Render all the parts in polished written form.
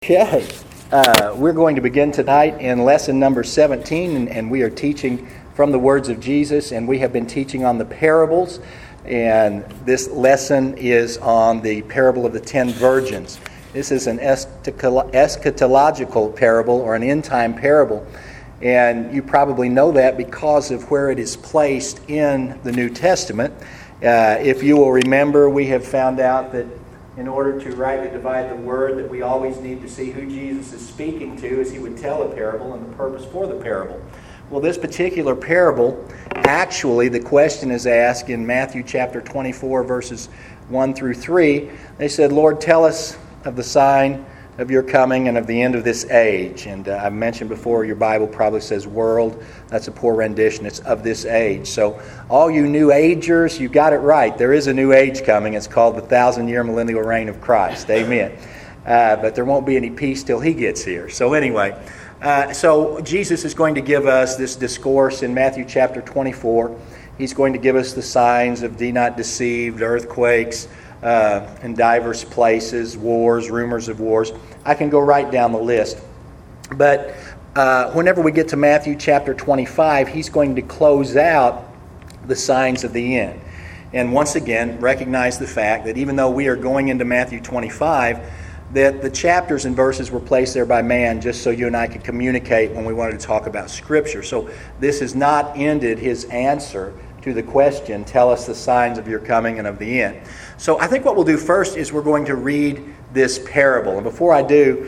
Okay, we're going to begin tonight in lesson number 17, and we are teaching from the words of Jesus, and we have been teaching on the parables, and this lesson is on the parable of the 10 virgins. This is an eschatological parable, or an end-time parable, and you probably know that because of where it is placed in the New Testament. If you will remember, we have found out that in order to rightly divide the word, that we always need to see who Jesus is speaking to as he would tell a parable and the purpose for the parable. Well, this particular parable, actually, the question is asked in Matthew chapter 24, verses 1 through 3. They said, "Lord, tell us of the sign of your coming and of the end of this age." And I've mentioned before, your Bible probably says world. That's a poor rendition. It's of this age. So all you new agers, you got it right. There is a new age coming. It's called the 1,000-year millennial reign of Christ. Amen. But there won't be any peace till he gets here. So anyway, so Jesus is going to give us this discourse in Matthew chapter 24. He's going to give us the signs of "Be not deceived," earthquakes, in diverse places, wars, rumors of wars. I can go right down the list. But whenever we get to Matthew chapter 25, he's going to close out the signs of the end. And once again, recognize the fact that even though we are going into Matthew 25, that the chapters and verses were placed there by man just so you and I could communicate when we wanted to talk about Scripture. So this has not ended his answer to the question, "Tell us the signs of your coming and of the end." So I think what we'll do first is we're going to read this parable. And before I do,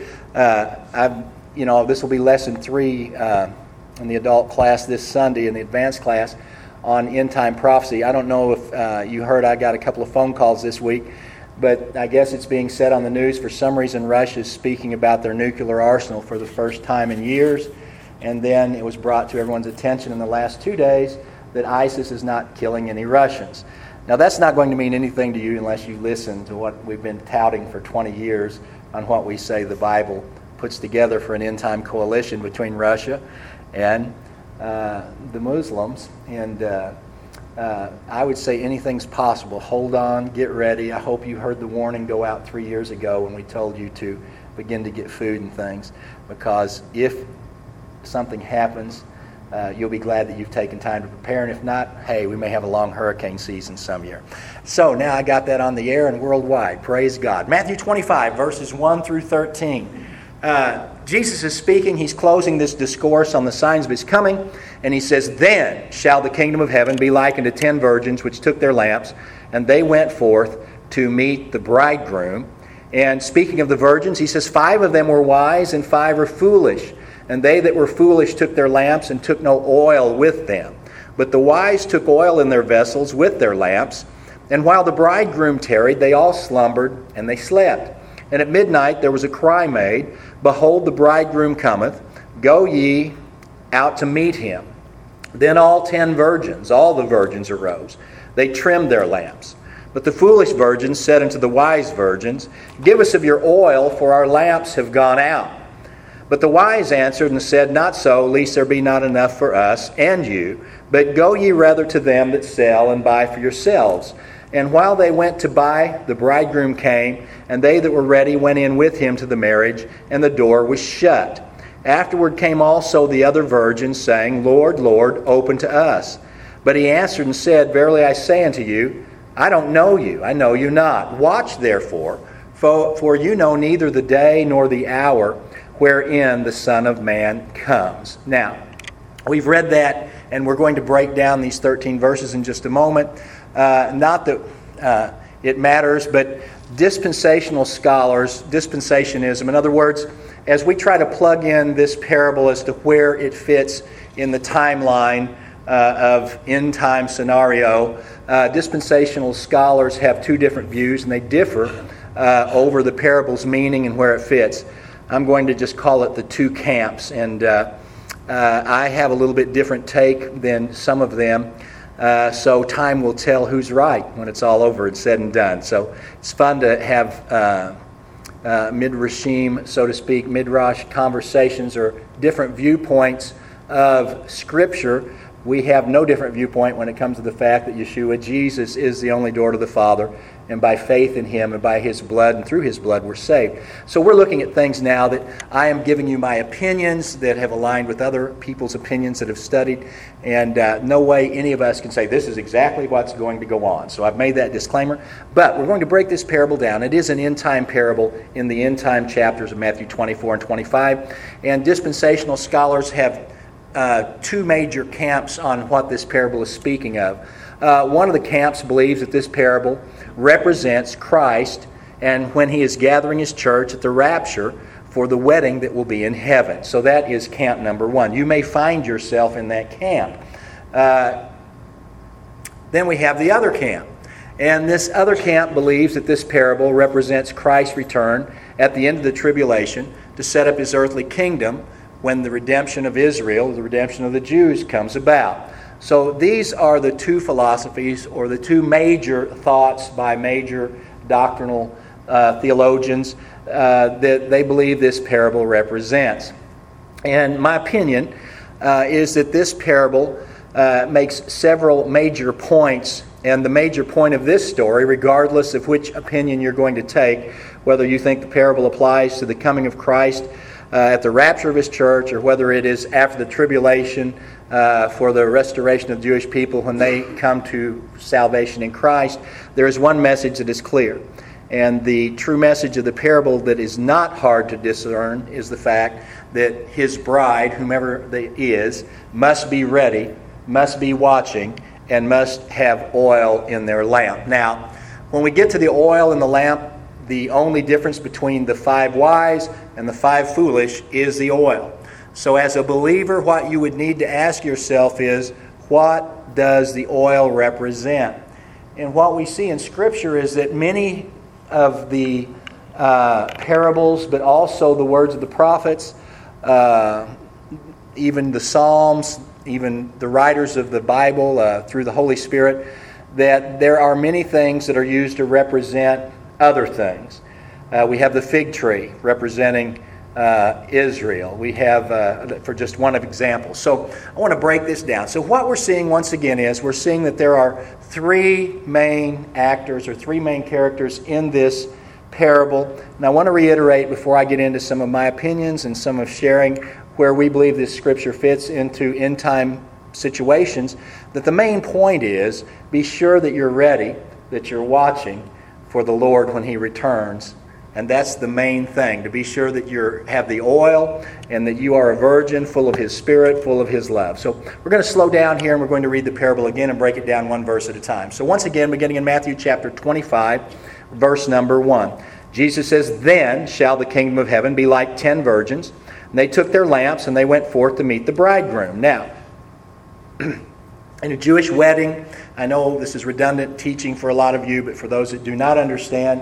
this will be lesson 3 in the adult class this Sunday, in the advanced class on end-time prophecy. I don't know if you heard, I got a couple of phone calls this week, but I guess it's being said on the news for some reason Russia's speaking about their nuclear arsenal for the first time in years. And then it was brought to everyone's attention in the last 2 days that ISIS is not killing any Russians. Now, that's not going to mean anything to you unless you listen to what we've been touting for 20 years on what we say the Bible puts together for an end-time coalition between Russia and the Muslims. And I would say anything's possible. Hold on, get ready. I hope you heard the warning go out 3 years ago when we told you to begin to get food and things, because if something happens, you'll be glad that you've taken time to prepare. And if not, hey, we may have a long hurricane season some year. So now I got that on the air and worldwide. Praise God. Matthew 25, verses 1 through 13. Jesus is speaking. He's closing this discourse on the signs of his coming. And he says, "Then shall the kingdom of heaven be likened to 10 virgins which took their lamps, and they went forth to meet the bridegroom." And speaking of the virgins, he says, 5 of them were wise and 5 were foolish. And they that were foolish took their lamps and took no oil with them. But the wise took oil in their vessels with their lamps. And while the bridegroom tarried, they all slumbered, and they slept. And at midnight there was a cry made, "Behold, the bridegroom cometh, go ye out to meet him." Then all the virgins arose. They trimmed their lamps. But the foolish virgins said unto the wise virgins, "Give us of your oil, for our lamps have gone out." But the wise answered and said, "Not so, lest there be not enough for us and you. But go ye rather to them that sell, and buy for yourselves." And while they went to buy, the bridegroom came, and they that were ready went in with him to the marriage, and the door was shut. Afterward came also the other virgins, saying, "Lord, Lord, open to us." But he answered and said, "Verily I say unto you, I don't know you, I know you not. Watch therefore, for you know neither the day nor the hour wherein the Son of Man comes." Now, we've read that, and we're going to break down these 13 verses in just a moment. Not that it matters, but dispensational scholars, dispensationism, in other words, as we try to plug in this parable as to where it fits in the timeline of end-time scenario, dispensational scholars have 2 different views, and they differ over the parable's meaning and where it fits. I'm going to just call it the 2 camps, and I have a little bit different take than some of them, so time will tell who's right when it's all over and said and done. So it's fun to have midrashim, so to speak, midrash conversations or different viewpoints of Scripture. We have no different viewpoint when it comes to the fact that Yeshua, Jesus, is the only door to the Father, and by faith in Him and by His blood and through His blood we're saved. So we're looking at things now that I am giving you my opinions that have aligned with other people's opinions that have studied, and no way any of us can say this is exactly what's going to go on. So I've made that disclaimer. But we're going to break this parable down. It is an end-time parable in the end-time chapters of Matthew 24 and 25. And dispensational scholars have two major camps on what this parable is speaking of. One of the camps believes that this parable represents Christ and when He is gathering His church at the rapture for the wedding that will be in heaven. So that is camp number one. You may find yourself in that camp. Then we have the other camp. And this other camp believes that this parable represents Christ's return at the end of the tribulation to set up His earthly kingdom when the redemption of Israel, the redemption of the Jews, comes about. So these are the two philosophies, or the two major thoughts by major doctrinal theologians that they believe this parable represents. And my opinion is that this parable makes several major points, and the major point of this story, regardless of which opinion you're going to take, whether you think the parable applies to the coming of Christ at the rapture of His church, or whether it is after the tribulation for the restoration of the Jewish people when they come to salvation in Christ, there is one message that is clear. And the true message of the parable that is not hard to discern is the fact that His bride, whomever they is, must be ready, must be watching, and must have oil in their lamp. Now, when we get to the oil in the lamp, the only difference between the 5 wise and the 5 foolish is the oil. So as a believer, what you would need to ask yourself is, what does the oil represent? And what we see in Scripture is that many of the parables, but also the words of the prophets, even the Psalms, even the writers of the Bible through the Holy Spirit, that there are many things that are used to represent other things. We have the fig tree representing Israel. We have, for just one of examples. So I want to break this down. So what we're seeing once again is we're seeing that there are 3 main actors or 3 main characters in this parable. And I want to reiterate before I get into some of my opinions and some of sharing where we believe this Scripture fits into end-time situations, that the main point is be sure that you're ready, that you're watching for the Lord when He returns. And that's the main thing, to be sure that you have the oil and that you are a virgin full of His Spirit, full of His love. So we're going to slow down here and we're going to read the parable again and break it down one verse at a time. So once again, beginning in Matthew chapter 25, verse number 1. Jesus says, "Then shall the kingdom of heaven be like 10 virgins. And they took their lamps and they went forth to meet the bridegroom." Now, in a Jewish wedding, I know this is redundant teaching for a lot of you, but for those that do not understand,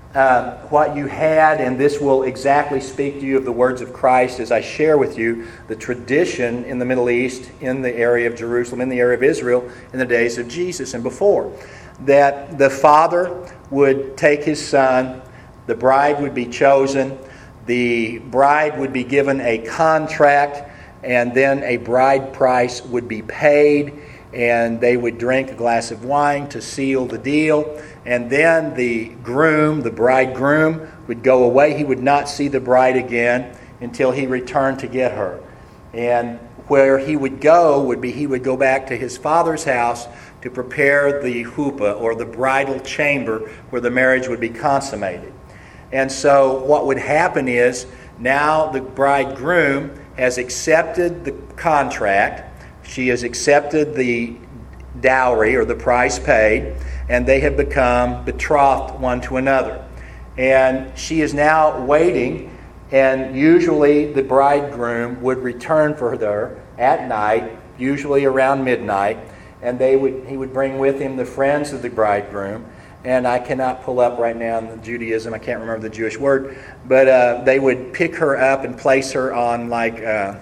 what you had, and this will exactly speak to you of the words of Christ as I share with you the tradition in the Middle East, in the area of Jerusalem, in the area of Israel, in the days of Jesus and before, that the father would take his son, the bride would be chosen, the bride would be given a contract, and then a bride price would be paid, and they would drink a glass of wine to seal the deal. And then the groom, the bridegroom, would go away. He would not see the bride again until he returned to get her. And where he would go would be he would go back to his father's house to prepare the huppah, or the bridal chamber, where the marriage would be consummated. And so what would happen is, now the bridegroom has accepted the contract. She has accepted the dowry, or the price paid, and they have become betrothed one to another. And she is now waiting, and usually the bridegroom would return for her at night, usually around midnight, and he would bring with him the friends of the bridegroom. And I cannot pull up right now in Judaism, I can't remember the Jewish word, but they would pick her up and place her on like a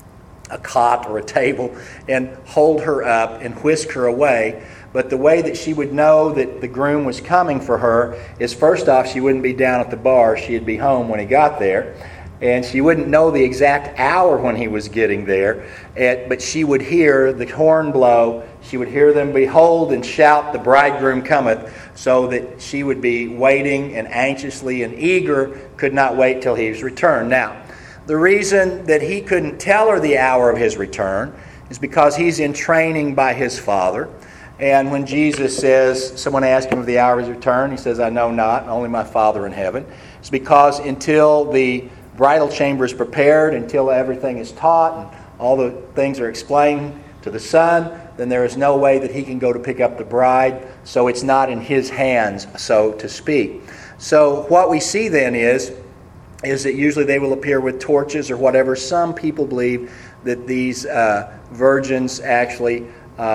cot or a table and hold her up and whisk her away. But the way that she would know that the groom was coming for her is, first off, she wouldn't be down at the bar. She'd be home when he got there. And she wouldn't know the exact hour when he was getting there, but she would hear the horn blow. She would hear them behold and shout, "The bridegroom cometh," so that she would be waiting and anxiously and eager, could not wait till his return. Now, the reason that he couldn't tell her the hour of his return is because he's in training by his Father. And when Jesus says, someone asked him of the hour of his return, he says, "I know not, only my Father in heaven." It's because until the bridal chamber is prepared, until everything is taught and all the things are explained to the Son, then there is no way that he can go to pick up the bride. So it's not in his hands, so to speak. So what we see then is that usually they will appear with torches or whatever. Some people believe that these virgins actually,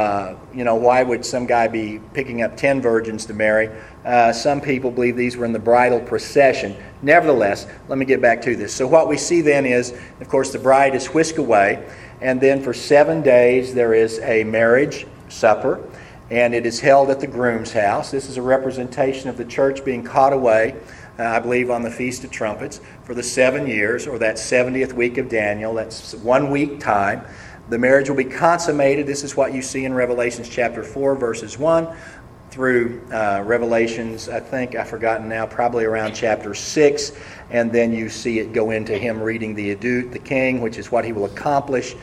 why would some guy be picking up 10 virgins to marry? Some people believe these were in the bridal procession. Nevertheless, let me get back to this. So what we see then is, of course, the bride is whisked away, and then for 7 days there is a marriage supper, and it is held at the groom's house. This is a representation of the church being caught away, I believe, on the Feast of Trumpets for the 7 years, or that 70th week of Daniel. That's 1 week time. The marriage will be consummated. This is what you see in Revelations chapter 4, verses 1 through Revelations, I think, I've forgotten now, probably around chapter 6. And then you see it go into him reading the Adut, the king, which is what he will accomplish.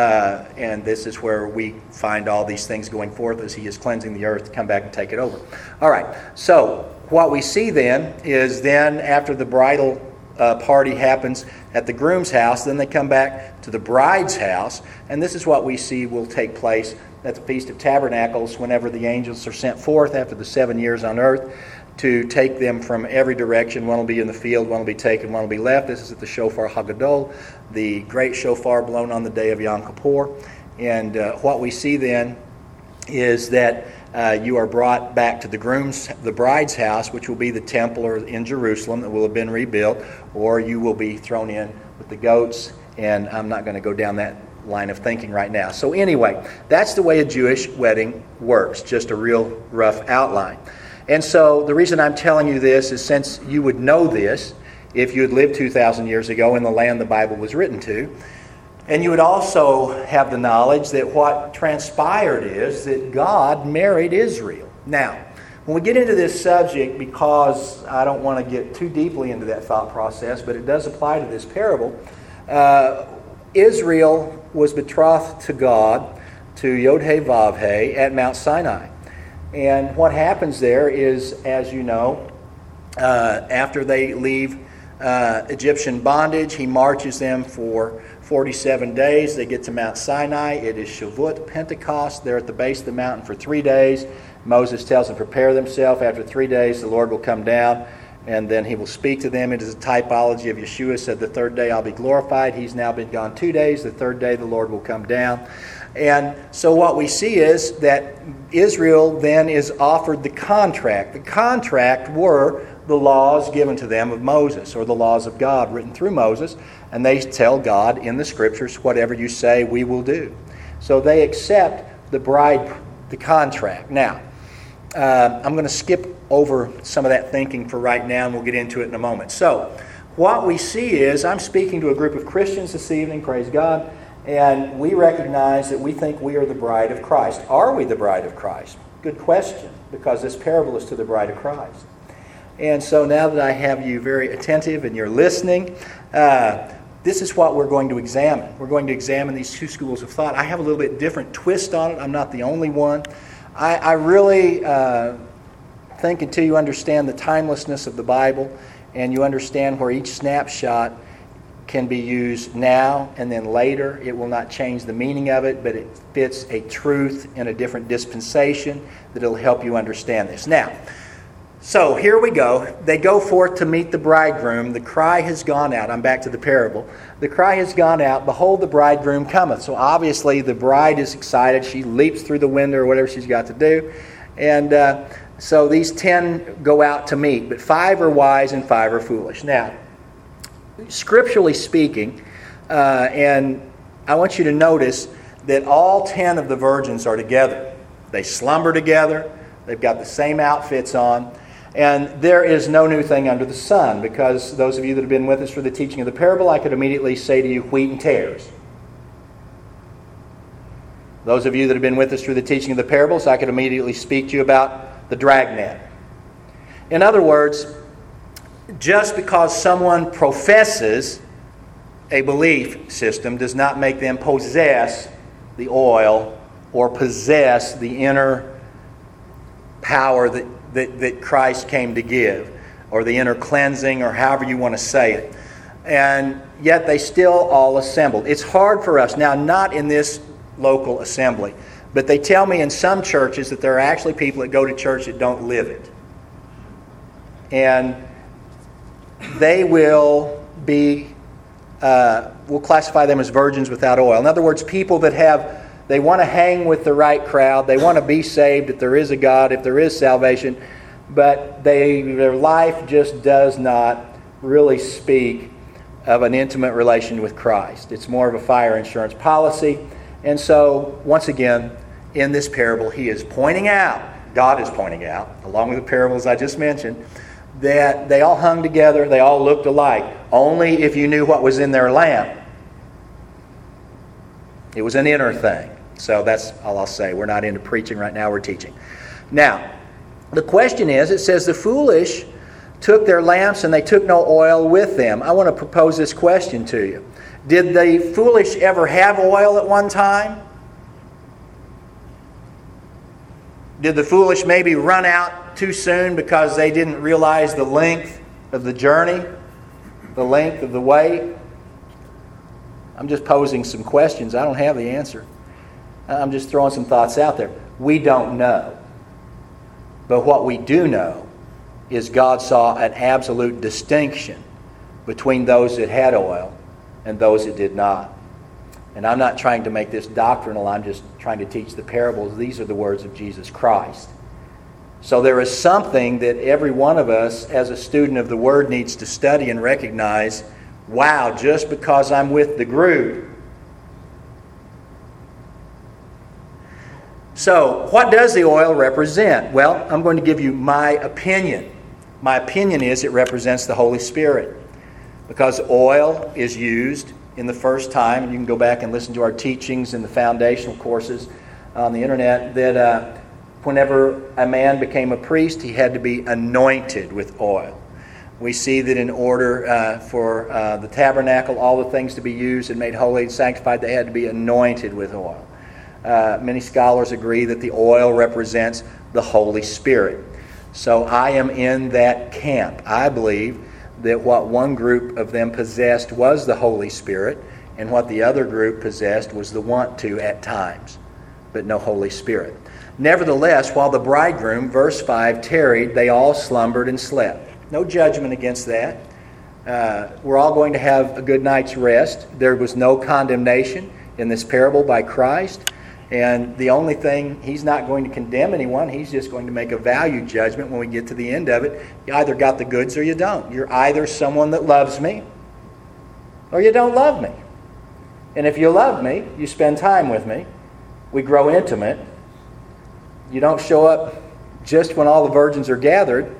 And this is where we find all these things going forth as he is cleansing the earth to come back and take it over. All right, so what we see then is then after the bridal party happens at the groom's house, then they come back to the bride's house, and this is what we see will take place at the Feast of Tabernacles whenever the angels are sent forth after the 7 years on earth to take them from every direction. One will be in the field, one will be taken, one will be left. This is at the Shofar HaGadol, the great shofar blown on the day of Yom Kippur. And what we see then is that you are brought back to the bride's house, which will be the temple or in Jerusalem that will have been rebuilt, or you will be thrown in with the goats, and I'm not going to go down that line of thinking right now. So anyway, that's the way a Jewish wedding works, just a real rough outline. And so the reason I'm telling you this is since you would know this if you had lived 2,000 years ago in the land the Bible was written to, and you would also have the knowledge that what transpired is that God married Israel. Now, when we get into this subject, because I don't want to get too deeply into that thought process, but it does apply to this parable, Israel was betrothed to God, to Yod-Heh-Vav-Heh at Mount Sinai. And what happens there is, as you know, after they leave Egyptian bondage, he marches them for 47 days. They get to Mount Sinai. It is Shavuot, Pentecost. They're at the base of the mountain for 3 days. Moses tells them, prepare themselves. After 3 days, the Lord will come down, and then he will speak to them. It is a typology of Yeshua said, the third day I'll be glorified. He's now been gone 2 days. The third day, the Lord will come down. And so what we see is that Israel then is offered the contract. The contract were the laws given to them of Moses, or the laws of God written through Moses, and they tell God in the Scriptures, whatever you say, we will do. So they accept the contract. Now, I'm going to skip over some of that thinking for right now, and we'll get into it in a moment. So, what we see is, I'm speaking to a group of Christians this evening, praise God, and we recognize that we think we are the bride of Christ. Are we the bride of Christ? Good question, because this parable is to the bride of Christ. And so now that I have you very attentive and you're listening, this is what we're going to examine. We're going to examine these two schools of thought. I have a little bit different twist on it. I'm not the only one. I really think until you understand the timelessness of the Bible and you understand where each snapshot can be used now and then later, it will not change the meaning of it, but it fits a truth in a different dispensation that will help you understand this. Now, so here we go. They go forth to meet the bridegroom. The cry has gone out. I'm back to the parable. The cry has gone out, behold, the bridegroom cometh. So obviously the bride is excited. She leaps through the window or whatever she's got to do. And so these 10 go out to meet, but 5 are wise and 5 are foolish. Now, scripturally speaking, and I want you to notice that all 10 of the virgins are together. They slumber together. They've got the same outfits on. And there is no new thing under the sun, because those of you that have been with us for the teaching of the parable, I could immediately say to you, wheat and tares. Those of you that have been with us through the teaching of the parables, I could immediately speak to you about the dragnet. In other words, just because someone professes a belief system does not make them possess the oil or possess the inner power that Christ came to give, or the inner cleansing, or however you want to say it. And yet they still all assembled. It's hard for us, now not in this local assembly, but they tell me in some churches that there are actually people that go to church that don't live it. And they will be, we'll classify them as virgins without oil. In other words, people that they want to hang with the right crowd, they want to be saved if there is a God, if there is salvation, but their life just does not really speak of an intimate relation with Christ. It's more of a fire insurance policy. And so, once again, in this parable, he is pointing out, God is pointing out, along with the parables I just mentioned, that they all hung together, they all looked alike, only if you knew what was in their lamp. It was an inner thing. So that's all I'll say. We're not into preaching right now, we're teaching. Now, the question is, it says the foolish took their lamps and they took no oil with them. I want to propose this question to you. Did the foolish ever have oil at one time? Did the foolish maybe run out too soon because they didn't realize the length of the journey, the length of the way? I'm just posing some questions. I don't have the answer. I'm just throwing some thoughts out there. We don't know. But what we do know is God saw an absolute distinction between those that had oil and those that did not. And I'm not trying to make this doctrinal. I'm just trying to teach the parables. These are the words of Jesus Christ. So there is something that every one of us as a student of the Word needs to study and recognize. Wow, just because I'm with the group. So, what does the oil represent? Well, I'm going to give you my opinion. My opinion is it represents the Holy Spirit. Because oil is used in the first time, and you can go back and listen to our teachings in the foundational courses on the internet, that whenever a man became a priest, he had to be anointed with oil. We see that in order for the tabernacle, all the things to be used and made holy and sanctified, they had to be anointed with oil. Many scholars agree that the oil represents the Holy Spirit. So I am in that camp. I believe that what one group of them possessed was the Holy Spirit, and what the other group possessed was the want to at times, but no Holy Spirit. Nevertheless, while the bridegroom, verse 5, tarried, they all slumbered and slept. No judgment against that. We're all going to have a good night's rest. There was no condemnation in this parable by Christ. And the only thing, he's not going to condemn anyone. He's just going to make a value judgment when we get to the end of it. You either got the goods or you don't. You're either someone that loves me or you don't love me. And if you love me, you spend time with me. We grow intimate. You don't show up just when all the virgins are gathered.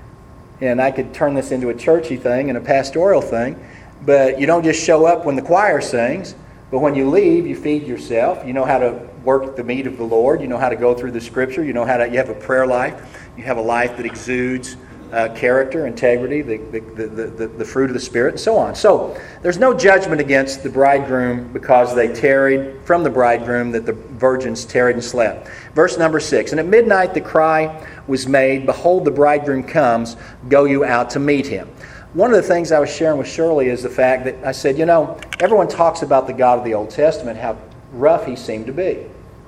And I could turn this into a churchy thing and a pastoral thing. But you don't just show up when the choir sings. But when you leave, you feed yourself. You know how to work the meat of the Lord. You know how to go through the Scripture. You have a prayer life. You have a life that exudes character, integrity, the fruit of the Spirit, and so on. So there's no judgment against the bridegroom because they tarried from the bridegroom, that the virgins tarried and slept. Verse number 6, and at midnight the cry was made, behold, the bridegroom comes, go you out to meet him. One of the things I was sharing with Shirley is the fact that I said, everyone talks about the God of the Old Testament, how rough he seemed to be.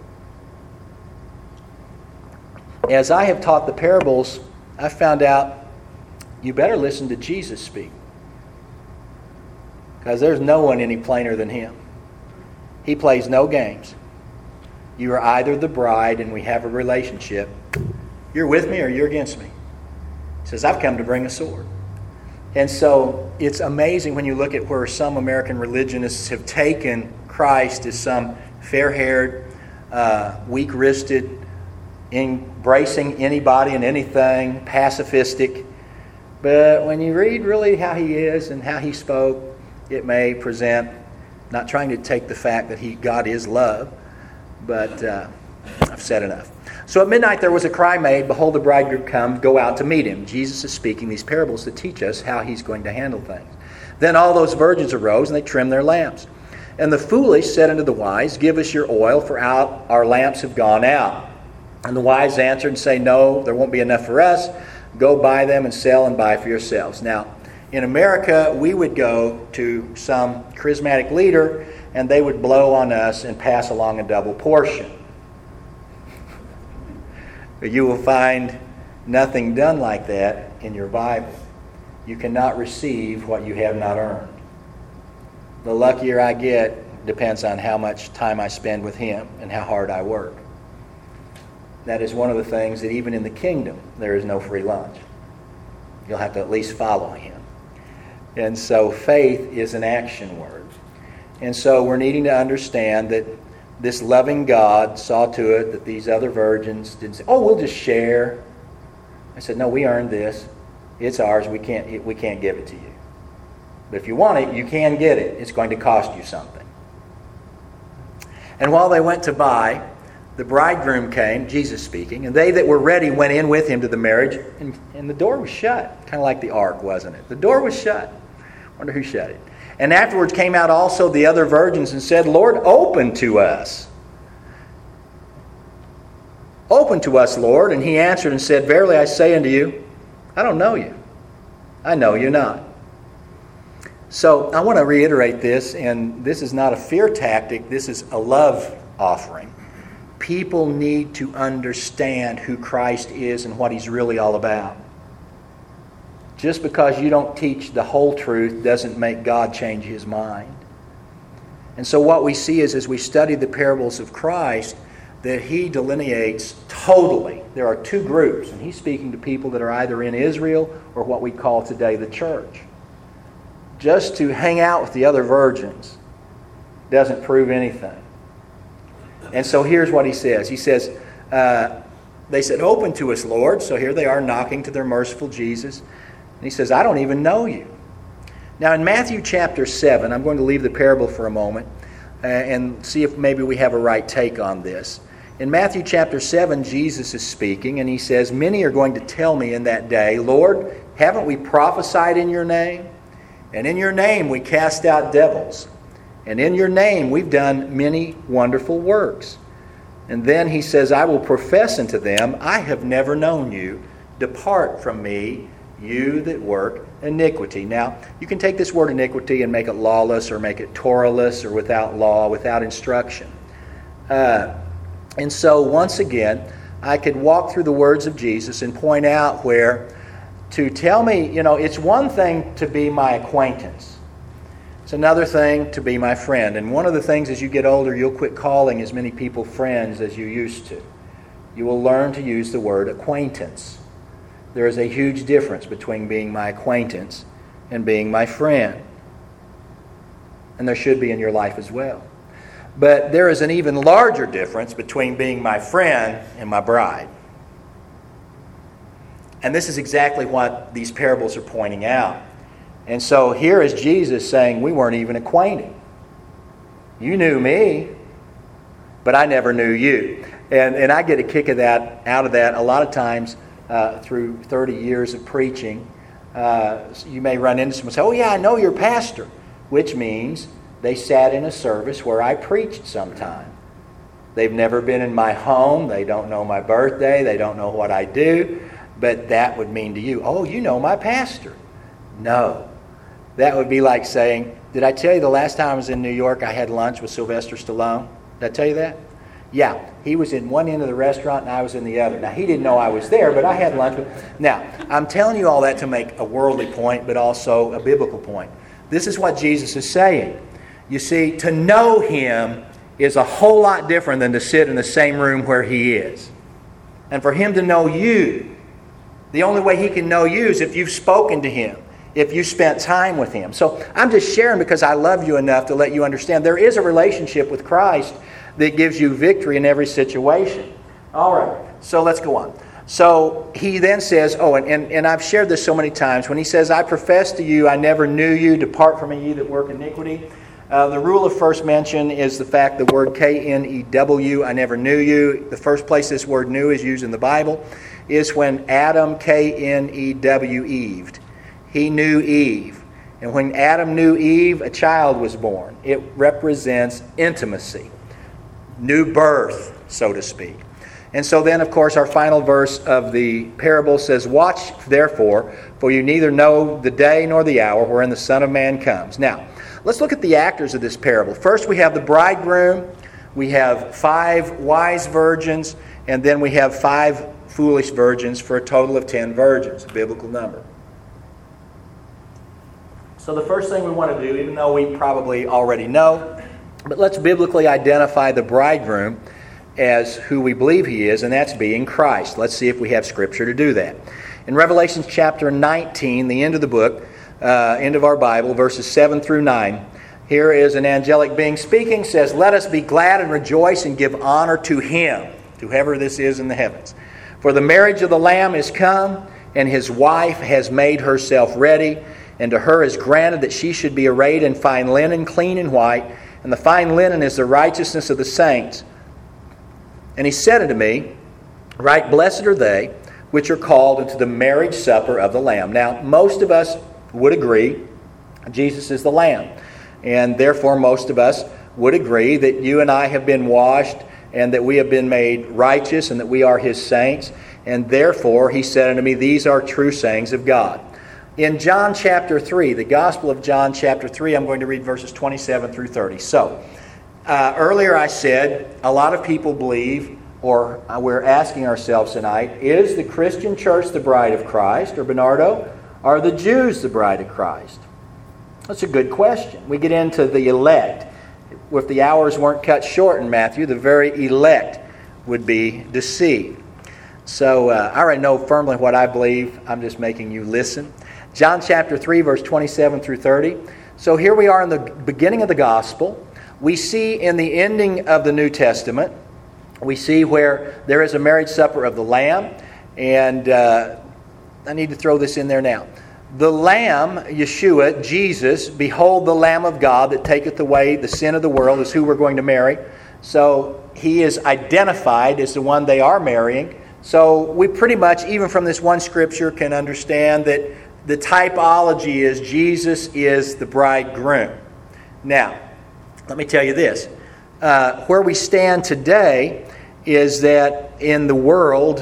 As I have taught the parables, I found out you better listen to Jesus speak. Because there's no one any plainer than him. He plays no games. You are either the bride and we have a relationship. You're with me or you're against me. He says, I've come to bring a sword. And so it's amazing when you look at where some American religionists have taken Christ as some fair-haired, weak-wristed embracing anybody and anything, pacifistic. But when you read really how he is and how he spoke, it may present, not trying to take the fact that God is love, but I've said enough. So at midnight there was a cry made, "Behold, the bridegroom comes, go out to meet him." Jesus is speaking these parables to teach us how he's going to handle things. Then all those virgins arose, and they trimmed their lamps. And the foolish said unto the wise, "Give us your oil, for our lamps have gone out." And the wise answered and say, "No, there won't be enough for us. Go buy them and sell and buy for yourselves." Now, in America, we would go to some charismatic leader, and they would blow on us and pass along a double portion. But you will find nothing done like that in your Bible. You cannot receive what you have not earned. The luckier I get depends on how much time I spend with Him and how hard I work. That is one of the things that even in the kingdom, there is no free lunch. You'll have to at least follow Him. And so faith is an action word. And so we're needing to understand that this loving God saw to it that these other virgins didn't say, "Oh, we'll just share." I said, "No, we earned this. It's ours. We can't give it to you. But if you want it, you can get it. It's going to cost you something." And while they went to buy, the bridegroom came, Jesus speaking, and they that were ready went in with him to the marriage, and the door was shut. Kind of like the ark, wasn't it? The door was shut. Wonder who shut it. And afterwards came out also the other virgins and said, "Lord, open to us. Open to us, Lord." And he answered and said, "Verily I say unto you, I don't know you. I know you not." So I want to reiterate this, and this is not a fear tactic. This is a love offering. People need to understand who Christ is and what He's really all about. Just because you don't teach the whole truth doesn't make God change His mind. And so what we see is, as we study the parables of Christ, that He delineates totally. There are two groups, and He's speaking to people that are either in Israel or what we call today the church. Just to hang out with the other virgins doesn't prove anything. And so here's what He says. He says, they said, "Open to us, Lord." So here they are knocking to their merciful Jesus. And He says, "I don't even know you." Now in Matthew chapter 7, I'm going to leave the parable for a moment and see if maybe we have a right take on this. In Matthew chapter 7, Jesus is speaking, and He says, "Many are going to tell me in that day, 'Lord, haven't we prophesied in your name? And in your name we cast out devils. And in your name we've done many wonderful works.' And then He says, 'I will profess unto them, I have never known you. Depart from me, you that work iniquity.'" Now, you can take this word iniquity and make it lawless or make it Torahless or without law, without instruction. And so, once again, I could walk through the words of Jesus and point out where to tell me, it's one thing to be my acquaintance. It's another thing to be my friend. And one of the things as you get older, you'll quit calling as many people friends as you used to. You will learn to use the word acquaintance. There is a huge difference between being my acquaintance and being my friend. And there should be in your life as well. But there is an even larger difference between being my friend and my bride. And this is exactly what these parables are pointing out. And so here is Jesus saying, we weren't even acquainted. You knew me, but I never knew you. And I get a kick out of that a lot of times through 30 years of preaching. You may run into someone and say, "Oh yeah, I know your pastor," which means they sat in a service where I preached sometime. They've never been in my home. They don't know my birthday. They don't know what I do. But that would mean to you, "Oh, you know my pastor." No. That would be like saying, "Did I tell you the last time I was in New York I had lunch with Sylvester Stallone? Did I tell you that?" Yeah, he was in one end of the restaurant and I was in the other. Now, he didn't know I was there, but I had lunch with him. Now, I'm telling you all that to make a worldly point, but also a biblical point. This is what Jesus is saying. You see, to know Him is a whole lot different than to sit in the same room where He is. And for Him to know you, the only way He can know you is if you've spoken to Him, if you spent time with Him. So I'm just sharing because I love you enough to let you understand there is a relationship with Christ that gives you victory in every situation. All right. So let's go on. So he then says, and I've shared this so many times, when he says, I profess to you, I never knew you, depart from me, ye that work iniquity. The rule of first mention is the fact the word K-N-E-W, I never knew you. The first place this word knew is used in the Bible is when Adam, K-N-E-W-Eved. He knew Eve. And when Adam knew Eve, a child was born. It represents intimacy, new birth, so to speak. And so then, of course, our final verse of the parable says, watch therefore, for you neither know the day nor the hour wherein the Son of Man comes. Now, let's look at the actors of this parable. First, we have the bridegroom, we have 5 wise virgins, and then we have 5 foolish virgins for a total of 10 virgins, a biblical number. So the first thing we want to do, even though we probably already know, but let's biblically identify the bridegroom as who we believe he is, and that's being Christ. Let's see if we have Scripture to do that. In Revelation chapter 19, the end of the book, end of our Bible, verses 7 through 9, here is an angelic being speaking, says, let us be glad and rejoice and give honor to him, to whoever this is in the heavens. For the marriage of the Lamb is come, and his wife has made herself ready, and to her is granted that she should be arrayed in fine linen, clean and white, and the fine linen is the righteousness of the saints. And he said unto me, right blessed are they which are called into the marriage supper of the Lamb. Now, most of us would agree Jesus is the Lamb. And therefore, most of us would agree that you and I have been washed and that we have been made righteous and that we are his saints. And therefore, he said unto me, these are true sayings of God. In John chapter 3, the Gospel of John chapter 3, I'm going to read verses 27 through 30. So, earlier I said a lot of people believe, or we're asking ourselves tonight, is the Christian church the bride of Christ, or Bernardo? Are the Jews the bride of Christ? That's a good question. We get into the elect. If the hours weren't cut short in Matthew, the very elect would be deceived. So I already know firmly what I believe. I'm just making you listen. John chapter 3, verse 27 through 30. So here we are in the beginning of the gospel. We see in the ending of the New Testament, we see where there is a marriage supper of the Lamb. And I need to throw this in there now. The Lamb, Yeshua, Jesus, behold the Lamb of God that taketh away the sin of the world, is who we're going to marry. So he is identified as the one they are marrying. So we pretty much, even from this one scripture, can understand that the typology is Jesus is the bridegroom. Now, let me tell you this. Where we stand today is that in the world,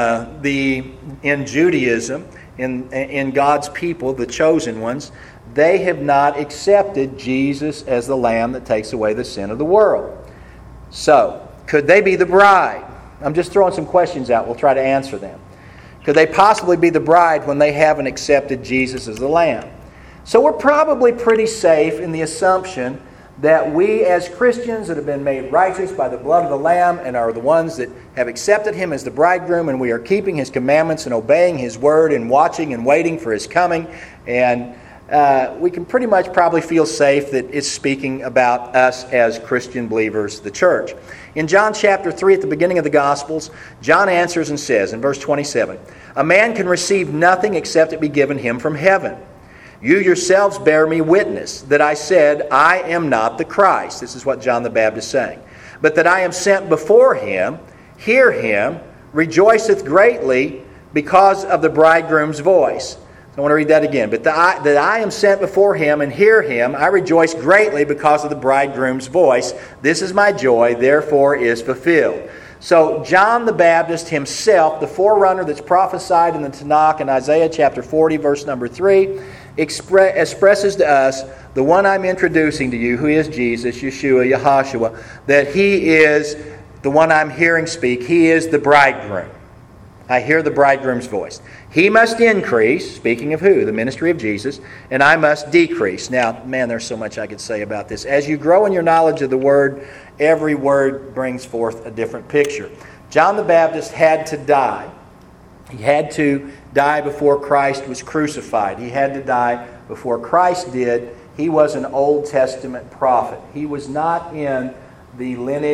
in Judaism, in God's people, the chosen ones, they have not accepted Jesus as the Lamb that takes away the sin of the world. So, could they be the bride? I'm just throwing some questions out. We'll try to answer them. Could they possibly be the bride when they haven't accepted Jesus as the Lamb? So we're probably pretty safe in the assumption that we as Christians that have been made righteous by the blood of the Lamb and are the ones that have accepted him as the bridegroom, and we are keeping his commandments and obeying his word and watching and waiting for his coming, and we can pretty much probably feel safe that it's speaking about us as Christian believers, the church. In John chapter 3, at the beginning of the Gospels, John answers and says in verse 27, a man can receive nothing except it be given him from heaven. You yourselves bear me witness that I said, I am not the Christ. This is what John the Baptist is saying. But that I am sent before him, hear him, rejoiceth greatly because of the bridegroom's voice. I want to read that again. But that I am sent before him and hear him, I rejoice greatly because of the bridegroom's voice. This is my joy, therefore is fulfilled. So John the Baptist himself, the forerunner that's prophesied in the Tanakh in Isaiah chapter 40, verse number 3, expresses to us the one I'm introducing to you, who is Jesus, Yeshua, Yahashua, that he is the one I'm hearing speak. He is the bridegroom. I hear the bridegroom's voice. He must increase, speaking of who? The ministry of Jesus, and I must decrease. Now, man, there's so much I could say about this. As you grow in your knowledge of the Word, every word brings forth a different picture. John the Baptist had to die. He had to die before Christ was crucified. He had to die before Christ did. He was an Old Testament prophet. He was not in the lineage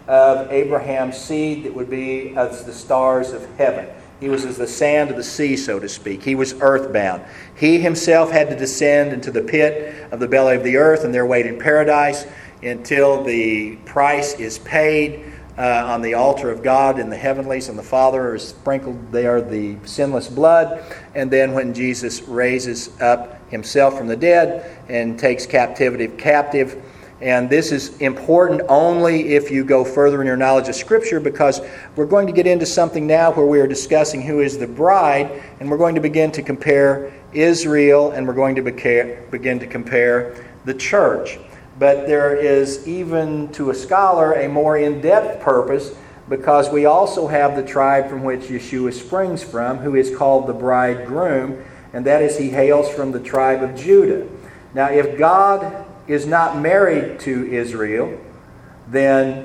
of Abraham's seed that would be as the stars of heaven. He was as the sand of the sea, so to speak. He was earthbound. He himself had to descend into the pit of the belly of the earth and there wait in paradise until the price is paid on the altar of God in the heavenlies, and the Father is sprinkled there the sinless blood. And then when Jesus raises up himself from the dead and takes captivity captive. And this is important only if you go further in your knowledge of Scripture, because we're going to get into something now where we are discussing who is the bride, and we're going to begin to compare Israel, and we're going to begin to compare the church. But there is, even to a scholar, a more in-depth purpose, because we also have the tribe from which Yeshua springs from, who is called the bridegroom, and that is, he hails from the tribe of Judah. Now, if God is not married to Israel, then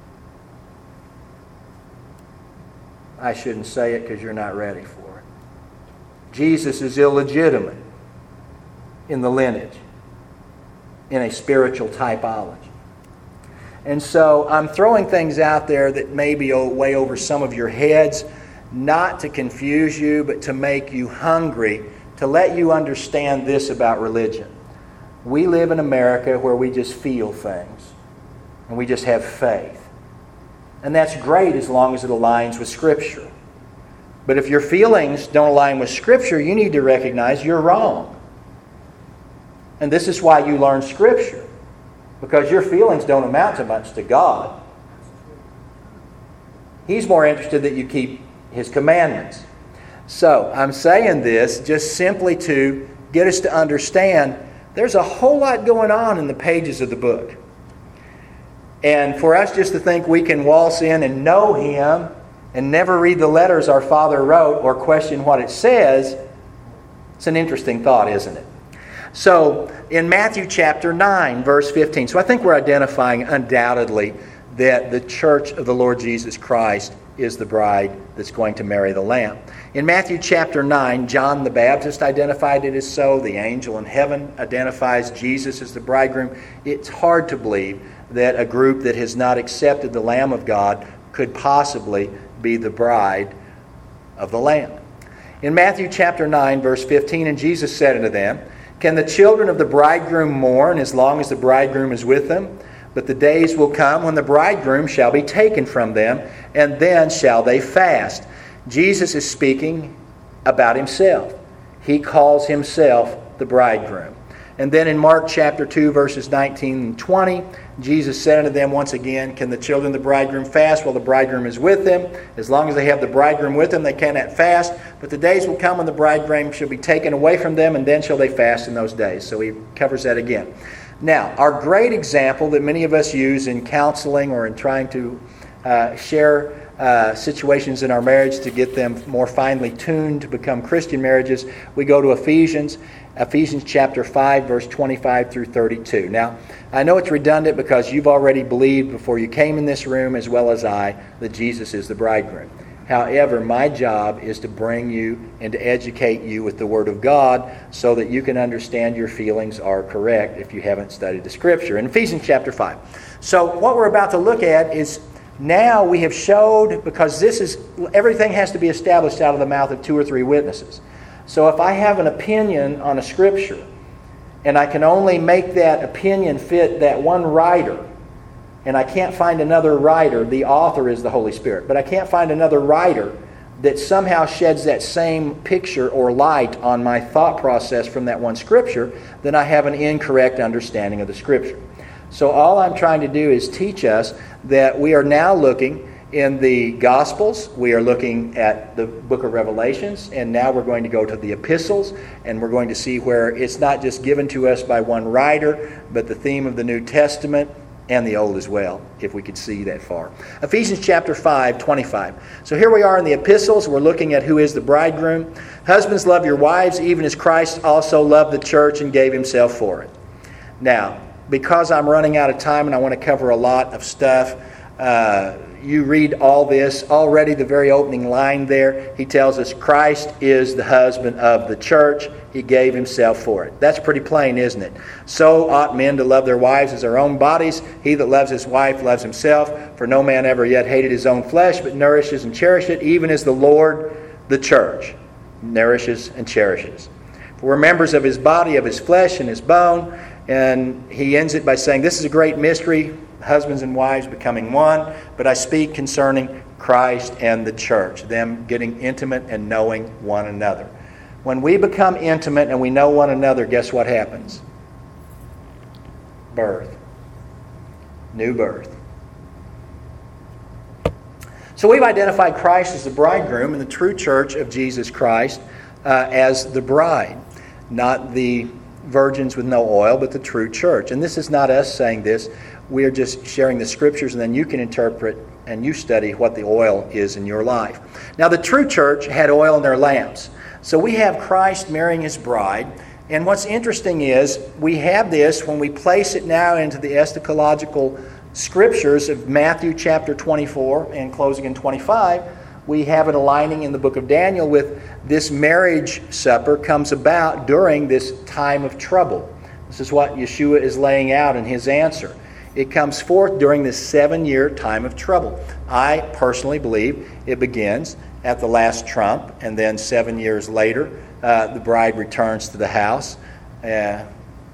I shouldn't say it because you're not ready for it. Jesus is illegitimate in the lineage, in a spiritual typology. And so I'm throwing things out there that may be way over some of your heads, not to confuse you, but to make you hungry, to let you understand this about religion. We live in America where we just feel things, and we just have faith. And that's great as long as it aligns with Scripture. But if your feelings don't align with Scripture, you need to recognize you're wrong. And this is why you learn Scripture, because your feelings don't amount to much to God. He's more interested that you keep His commandments. So I'm saying this just simply to get us to understand there's a whole lot going on in the pages of the book. And for us just to think we can waltz in and know Him and never read the letters our Father wrote or question what it says, it's an interesting thought, isn't it? So, in Matthew chapter 9, verse 15, so I think we're identifying undoubtedly that the church of the Lord Jesus Christ is the bride that's going to marry the Lamb. In Matthew chapter 9, John the Baptist identified it as so. The angel in heaven identifies Jesus as the bridegroom. It's hard to believe that a group that has not accepted the Lamb of God could possibly be the bride of the Lamb. In Matthew chapter 9, verse 15, and Jesus said unto them, Can the children of the bridegroom mourn as long as the bridegroom is with them? But the days will come when the bridegroom shall be taken from them, and then shall they fast. Jesus is speaking about Himself. He calls Himself the bridegroom. And then in Mark chapter 2, verses 19 and 20, Jesus said unto them once again, Can the children of the bridegroom fast while the bridegroom is with them? As long as they have the bridegroom with them, they cannot fast. But the days will come when the bridegroom shall be taken away from them, and then shall they fast in those days. So He covers that again. Now, our great example that many of us use in counseling or in trying to share situations in our marriage to get them more finely tuned to become Christian marriages, we go to Ephesians chapter 5, verse 25 through 32. Now, I know it's redundant because you've already believed before you came in this room, as well as I, that Jesus is the bridegroom. However, my job is to bring you and to educate you with the Word of God so that you can understand your feelings are correct if you haven't studied the Scripture. In Ephesians chapter 5. So what we're about to look at is now we have showed, because everything has to be established out of the mouth of 2 or 3 witnesses. So if I have an opinion on a Scripture and I can only make that opinion fit that one writer, and I can't find another writer, the author is the Holy Spirit, but I can't find another writer that somehow sheds that same picture or light on my thought process from that one Scripture, then I have an incorrect understanding of the Scripture. So all I'm trying to do is teach us that we are now looking in the Gospels, we are looking at the book of Revelations, and now we're going to go to the epistles, and we're going to see where it's not just given to us by one writer, but the theme of the New Testament and the Old as well, if we could see that far. Ephesians chapter 5, 25. So here we are in the epistles. We're looking at who is the bridegroom. Husbands, love your wives, even as Christ also loved the church and gave Himself for it. Now, because I'm running out of time and I want to cover a lot of stuff, you read all this, already the very opening line there, he tells us Christ is the husband of the church. He gave himself for it. That's pretty plain, isn't it? So ought men to love their wives as their own bodies. He that loves his wife loves himself. For no man ever yet hated his own flesh, but nourishes and cherishes it, even as the Lord the church nourishes and cherishes. For we're members of his body, of his flesh and his bone. And he ends it by saying, this is a great mystery, husbands and wives becoming one, but I speak concerning Christ and the church, them getting intimate and knowing one another. When we become intimate and we know one another, guess what happens? Birth. New birth. So we've identified Christ as the bridegroom and the true church of Jesus Christ as the bride. Not the virgins with no oil, but the true church. And this is not us saying this. We are just sharing the scriptures, and then you can interpret and you study what the oil is in your life. Now, the true church had oil in their lamps. So we have Christ marrying his bride. And what's interesting is we have this when we place it now into the eschatological scriptures of Matthew chapter 24 and closing in 25. We have it aligning in the book of Daniel with this marriage supper comes about during this time of trouble. This is what Yeshua is laying out in his answer. It comes forth during this 7-year time of trouble. I personally believe it begins at the last trump, and then 7 years later, the bride returns to the house and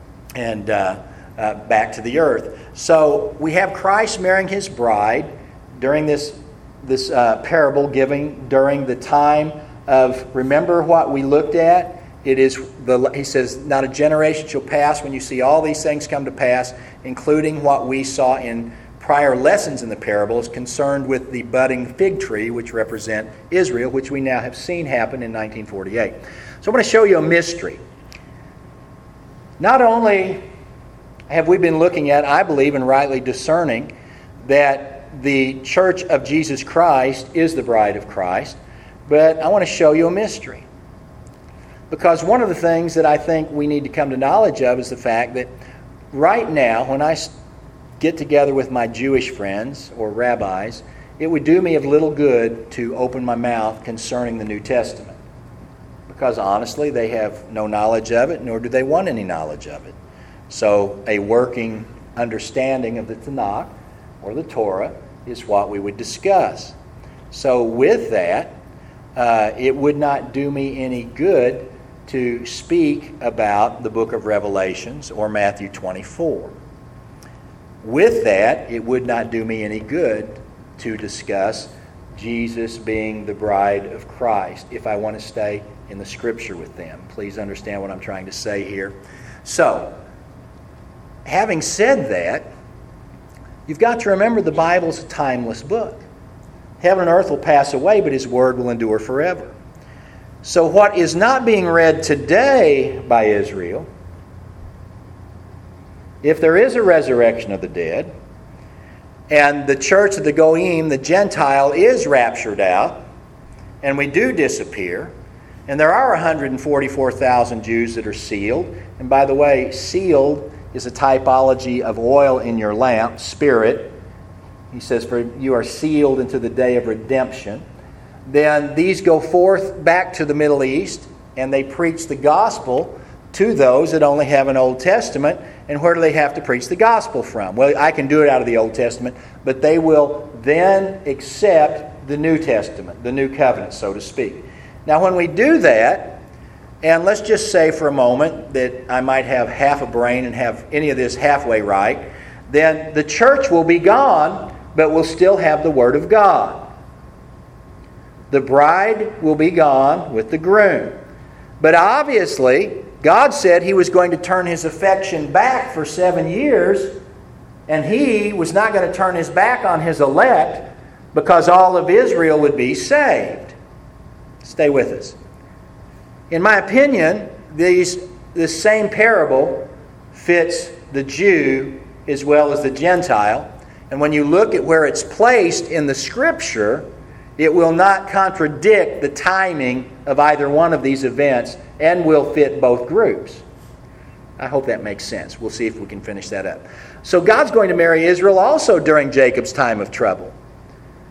back to the earth. So we have Christ marrying his bride during this parable giving during the time of, remember what we looked at? It is, he says, not a generation shall pass when you see all these things come to pass, including what we saw in prior lessons in the parables concerned with the budding fig tree, which represent Israel, which we now have seen happen in 1948. So I want to show you a mystery. Not only have we been looking at, I believe, and rightly discerning that the church of Jesus Christ is the bride of Christ, but I want to show you a mystery. Because one of the things that I think we need to come to knowledge of is the fact that right now, when I get together with my Jewish friends or rabbis, it would do me of little good to open my mouth concerning the New Testament. Because honestly, they have no knowledge of it, nor do they want any knowledge of it. So a working understanding of the Tanakh or the Torah is what we would discuss. So with that, it would not do me any good to speak about the book of Revelations or Matthew 24. With that, it would not do me any good to discuss Jesus being the bride of Christ if I want to stay in the Scripture with them. Please understand what I'm trying to say here. So, having said that, you've got to remember the Bible's a timeless book. Heaven and earth will pass away, but his word will endure forever. So what is not being read today by Israel, if there is a resurrection of the dead, and the church of the Goyim, the Gentile, is raptured out, and we do disappear, and there are 144,000 Jews that are sealed, and by the way, sealed is a typology of oil in your lamp, spirit. He says, for you are sealed into the day of redemption. Then these go forth back to the Middle East, and they preach the gospel to those that only have an Old Testament. And where do they have to preach the gospel from? Well, I can do it out of the Old Testament, but they will then accept the New Testament, the New Covenant, so to speak. Now, when we do that, and let's just say for a moment that I might have half a brain and have any of this halfway right, then the church will be gone, but we'll still have the Word of God. The bride will be gone with the groom. But obviously, God said he was going to turn his affection back for 7 years, and he was not going to turn his back on his elect because all of Israel would be saved. Stay with us. In my opinion, this same parable fits the Jew as well as the Gentile. And when you look at where it's placed in the Scripture, it will not contradict the timing of either one of these events and will fit both groups. I hope that makes sense. We'll see if we can finish that up. So God's going to marry Israel also during Jacob's time of trouble.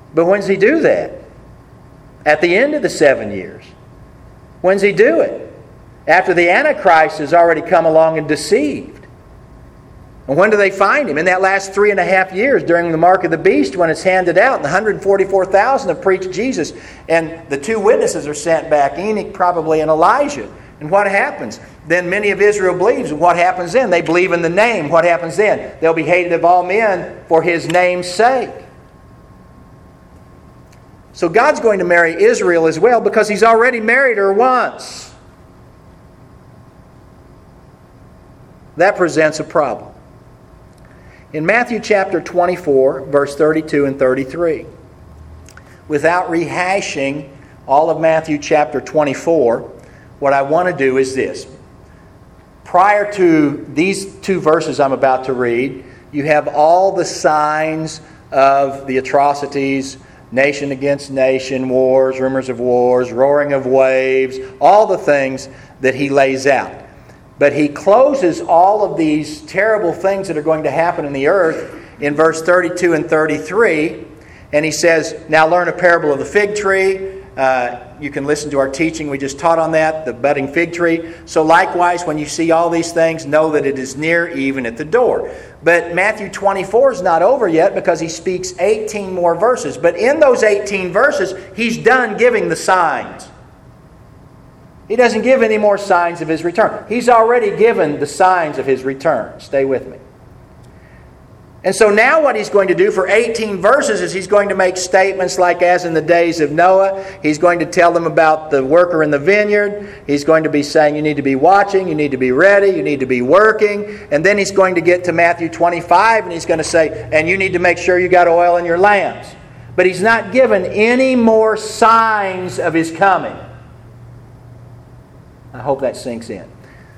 But when does He do that? At the end of the 7 years. When does He do it? After the Antichrist has already come along and deceived. And when do they find Him? In that last 3.5 years during the mark of the beast, when it's handed out, and the 144,000 have preached Jesus, and the 2 witnesses are sent back, Enoch probably and Elijah. And what happens? Then many of Israel believes. And what happens then? They believe in the name. What happens then? They'll be hated of all men for His name's sake. So God's going to marry Israel as well because He's already married her once. That presents a problem. In Matthew chapter 24, verse 32 and 33, without rehashing all of Matthew chapter 24, what I want to do is this. Prior to these 2 verses I'm about to read, you have all the signs of the atrocities, nation against nation, wars, rumors of wars, roaring of waves, all the things that He lays out. But He closes all of these terrible things that are going to happen in the earth in verse 32 and 33. And He says, now learn a parable of the fig tree. You can listen to our teaching. We just taught on that, the budding fig tree. So likewise, when you see all these things, know that it is near, even at the door. But Matthew 24 is not over yet because He speaks 18 more verses. But in those 18 verses, He's done giving the signs. He doesn't give any more signs of His return. He's already given the signs of His return. Stay with me. And so now what He's going to do for 18 verses is He's going to make statements like as in the days of Noah. He's going to tell them about the worker in the vineyard. He's going to be saying you need to be watching, you need to be ready, you need to be working. And then He's going to get to Matthew 25 and He's going to say, and you need to make sure you got oil in your lamps. But He's not given any more signs of His coming. I hope that sinks in.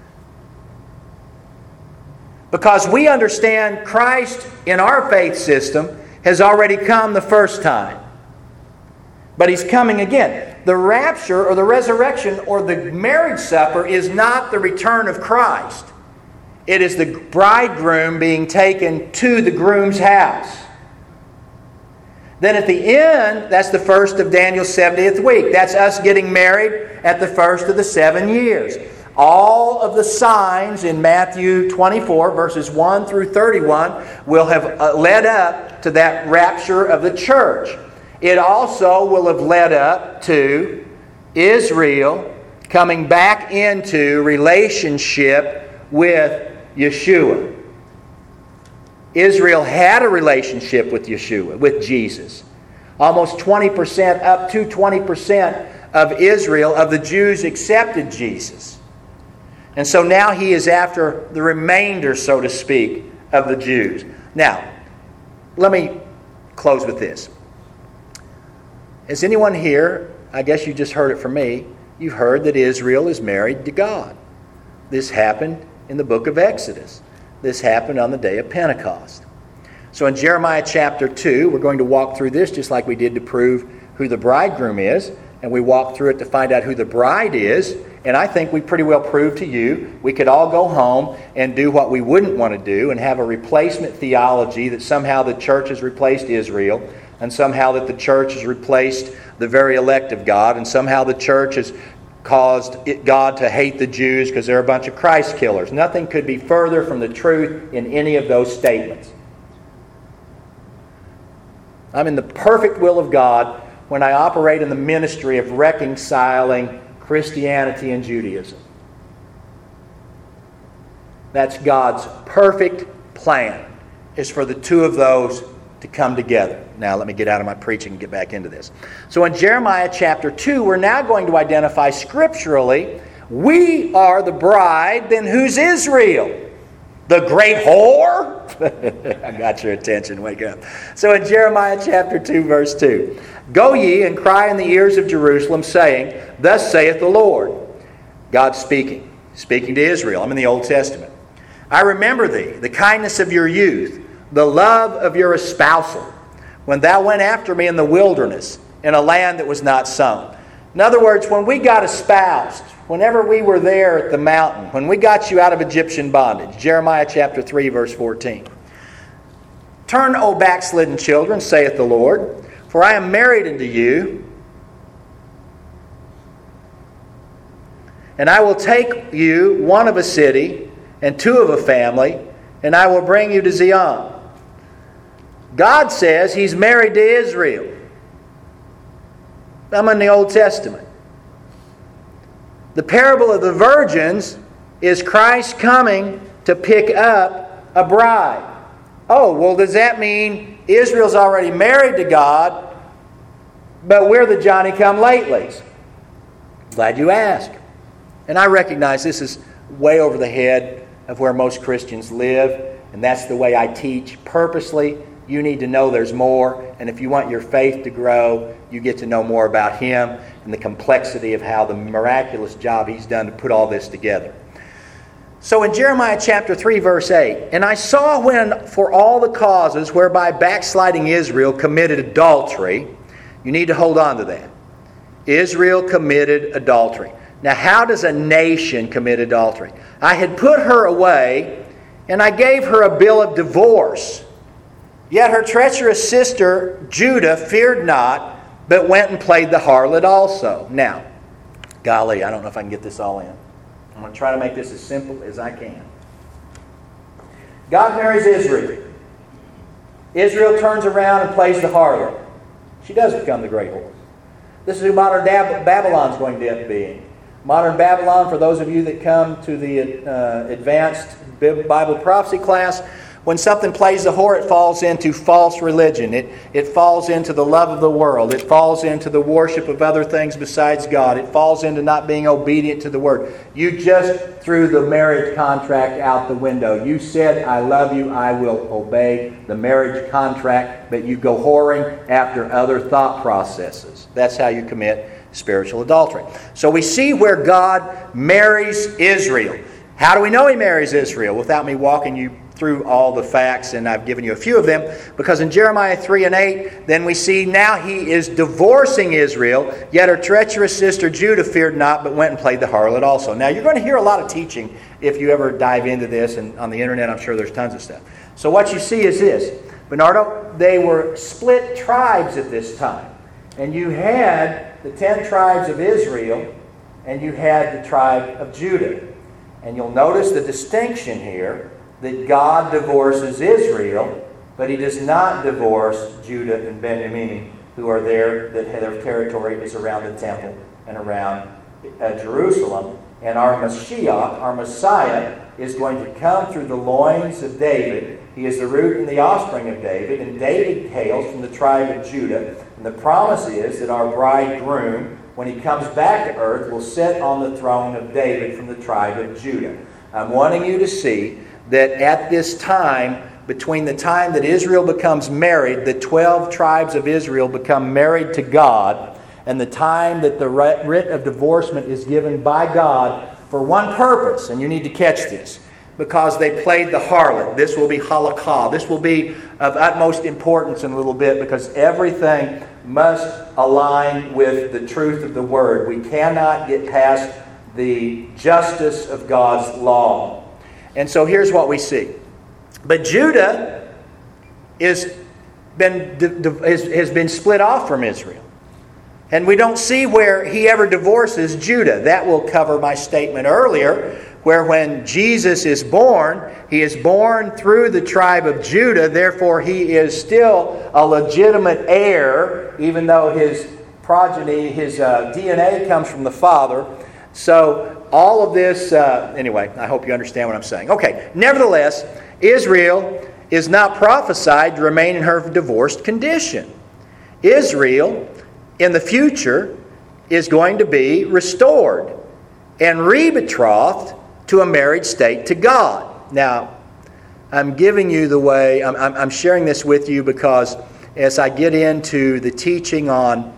Because we understand Christ in our faith system has already come the first time. But He's coming again. The rapture or the resurrection or the marriage supper is not the return of Christ. It is the bridegroom being taken to the groom's house. Then at the end, that's the first of Daniel's 70th week. That's us getting married at the first of the 7 years. All of the signs in Matthew 24, verses 1 through 31, will have led up to that rapture of the church. It also will have led up to Israel coming back into relationship with Yeshua. Israel had a relationship with Yeshua, with Jesus. Almost 20%, up to 20% of Israel, of the Jews, accepted Jesus. And so now He is after the remainder, so to speak, of the Jews. Now, let me close with this. Has anyone here, I guess you just heard it from me, you've heard that Israel is married to God. This happened in the book of Exodus. This happened on the day of Pentecost. So in Jeremiah chapter 2, we're going to walk through this just like we did to prove who the bridegroom is. And we walked through it to find out who the bride is. And I think we pretty well proved to you we could all go home and do what we wouldn't want to do and have a replacement theology that somehow the church has replaced Israel and somehow that the church has replaced the very elect of God and somehow the church has caused God to hate the Jews because they're a bunch of Christ killers. Nothing could be further from the truth in any of those statements. I'm in the perfect will of God when I operate in the ministry of reconciling Christianity and Judaism. That's God's perfect plan, is for the two of those to come together. Now let me get out of my preaching and get back into this. So in Jeremiah chapter 2, we're now going to identify scripturally, we are the bride, then who's Israel? The great whore? I got your attention, wake up. So in Jeremiah chapter 2, verse 2, go ye and cry in the ears of Jerusalem, saying, thus saith the Lord. God speaking to Israel. I'm in the Old Testament. I remember thee, the kindness of your youth, the love of your espousal, when thou went after me in the wilderness, in a land that was not sown. In other words, when we got espoused, whenever we were there at the mountain, when we got you out of Egyptian bondage, Jeremiah chapter 3, verse 14. Turn, O backslidden children, saith the Lord, For I am married unto you, and I will take you, one of a city, and two of a family, and I will bring you to Zion. God says He's married to Israel. I'm in the Old Testament. The parable of the virgins is Christ coming to pick up a bride. Oh, well, does that mean Israel's already married to God, but we're the Johnny-come-latelys? Glad you asked. And I recognize this is way over the head of where most Christians live, and that's the way I teach purposely. You need to know there's more, and if you want your faith to grow, you get to know more about Him and the complexity of how the miraculous job He's done to put all this together. So in Jeremiah chapter 3, verse 8, and I saw when for all the causes whereby backsliding Israel committed adultery, you need to hold on to that. Israel committed adultery. Now, how does a nation commit adultery? I had put her away, and I gave her a bill of divorce. Yet her treacherous sister Judah feared not, but went and played the harlot also. Now, golly, I don't know if I can get this all in. I'm going to try to make this as simple as I can. God marries Israel. Israel turns around and plays the harlot. She does become the great whore. This is who modern Babylon's going to end up being. Modern Babylon, for those of you that come to the advanced Bible prophecy class, when something plays the whore, it falls into false religion. It falls into the love of the world. It falls into the worship of other things besides God. It falls into not being obedient to the Word. You just threw the marriage contract out the window. You said, I love you, I will obey the marriage contract, but you go whoring after other thought processes. That's how you commit spiritual adultery. So we see where God marries Israel. How do we know He marries Israel? Without me walking you through all the facts, and I've given you a few of them, because in Jeremiah 3 and 8, then we see now He is divorcing Israel, yet her treacherous sister Judah feared not, but went and played the harlot also. Now, you're going to hear a lot of teaching if you ever dive into this, and on the internet I'm sure there's tons of stuff. So what you see is this. Bernardo, they were split tribes at this time. And you had the 10 tribes of Israel, and you had the tribe of Judah. And you'll notice the distinction here, that God divorces Israel, but He does not divorce Judah and Benjamin, who are there, that their territory is around the temple and around Jerusalem. And our Mashiach, our Messiah, is going to come through the loins of David. He is the root and the offspring of David, and David hails from the tribe of Judah. And the promise is that our bridegroom, when He comes back to earth, will sit on the throne of David from the tribe of Judah. I'm wanting you to see that at this time, between the time that Israel becomes married, the 12 tribes of Israel become married to God, and the time that the writ of divorcement is given by God for one purpose, and you need to catch this, because they played the harlot. This will be halakha. This will be of utmost importance in a little bit, because everything must align with the truth of the Word. We cannot get past the justice of God's law. And so here's what we see. But Judah has been split off from Israel. And we don't see where He ever divorces Judah. That will cover my statement earlier, where when Jesus is born, He is born through the tribe of Judah. Therefore, He is still a legitimate heir, even though His progeny, His DNA comes from the Father. So all of this, anyway, I hope you understand what I'm saying. Okay, nevertheless, Israel is not prophesied to remain in her divorced condition. Israel, in the future, is going to be restored and re-betrothed to a married state to God. Now, I'm giving you the way, I'm sharing this with you because as I get into the teaching on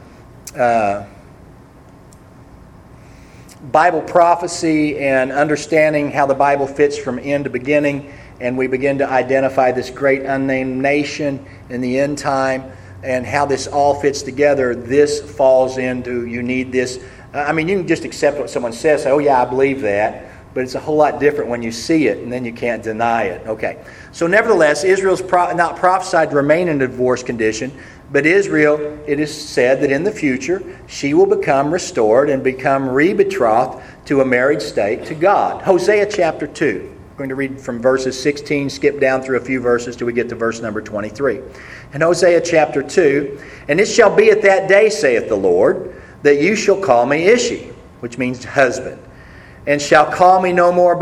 Bible prophecy and understanding how the Bible fits from end to beginning, and we begin to identify this great unnamed nation in the end time and how this all fits together, this falls into, you need this. You can just accept what someone says, say, oh yeah, I believe that. but it's a whole lot different when you see it, and then you can't deny it. Okay. So nevertheless, Israel's not prophesied to remain in a divorce condition, but Israel, it is said that in the future, she will become restored and become re-betrothed to a married state to God. Hosea chapter 2. I'm going to read from verses 16, skip down through a few verses till we get to verse number 23. In Hosea chapter 2, "And it shall be at that day, saith the Lord, that you shall call me Ishi," which means husband, "and shall call me no more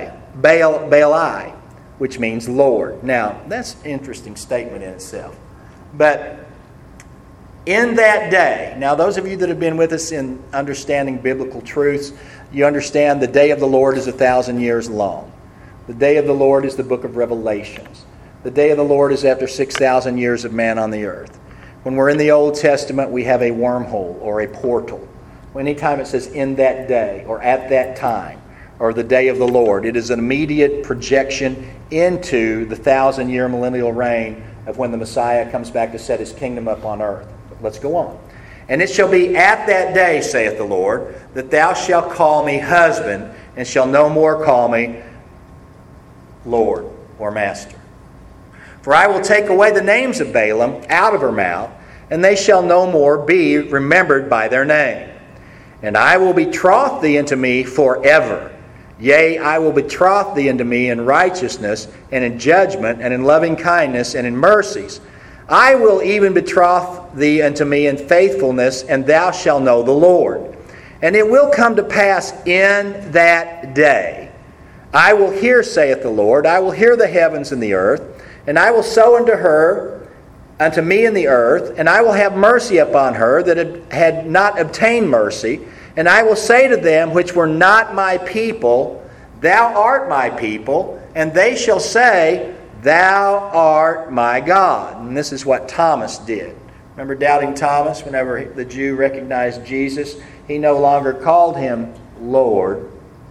Baali, which means Lord." Now, that's an interesting statement in itself. But in that day, now those of you that have been with us in understanding biblical truths, you understand the day of the Lord is 1,000 years long. The day of the Lord is the book of Revelations. The day of the Lord is after 6,000 years of man on the earth. When we're in the Old Testament, we have a wormhole or a portal. Anytime it says "in that day" or "at that time" or "the day of the Lord," it is an immediate projection into the 1,000-year millennial reign of when the Messiah comes back to set his kingdom up on earth. Let's go on. "And it shall be at that day, saith the Lord, that thou shalt call me husband, and shall no more call me Lord or Master. For I will take away the names of Balaam out of her mouth, and they shall no more be remembered by their name. And I will betroth thee unto me forever. Yea, I will betroth thee unto me in righteousness, and in judgment, and in loving kindness, and in mercies. I will even betroth thee unto me in faithfulness, and thou shalt know the Lord. And it will come to pass in that day, I will hear, saith the Lord, I will hear the heavens and the earth, and I will sow unto me in the earth, and I will have mercy upon her that had not obtained mercy, and I will say to them which were not my people, Thou art my people, and they shall say, Thou art my God. And this is what Thomas did. Remember doubting Thomas? Whenever the Jew recognized Jesus, he no longer called him Lord.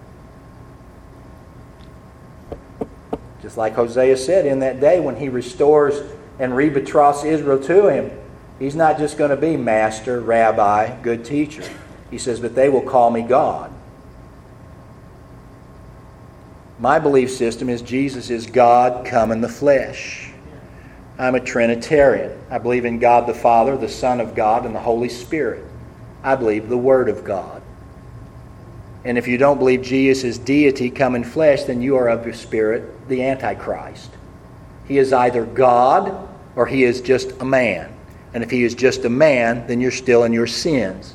Just like Hosea said, in that day when he restores and re-betroths Israel to him, he's not just going to be master, rabbi, good teacher. He says, but they will call me God. My belief system is Jesus is God come in the flesh. I'm a Trinitarian. I believe in God the Father, the Son of God, and the Holy Spirit. I believe the Word of God. And if you don't believe Jesus is deity come in flesh, then you are of your spirit the Antichrist. He is either God or he is just a man. And if he is just a man, then you're still in your sins.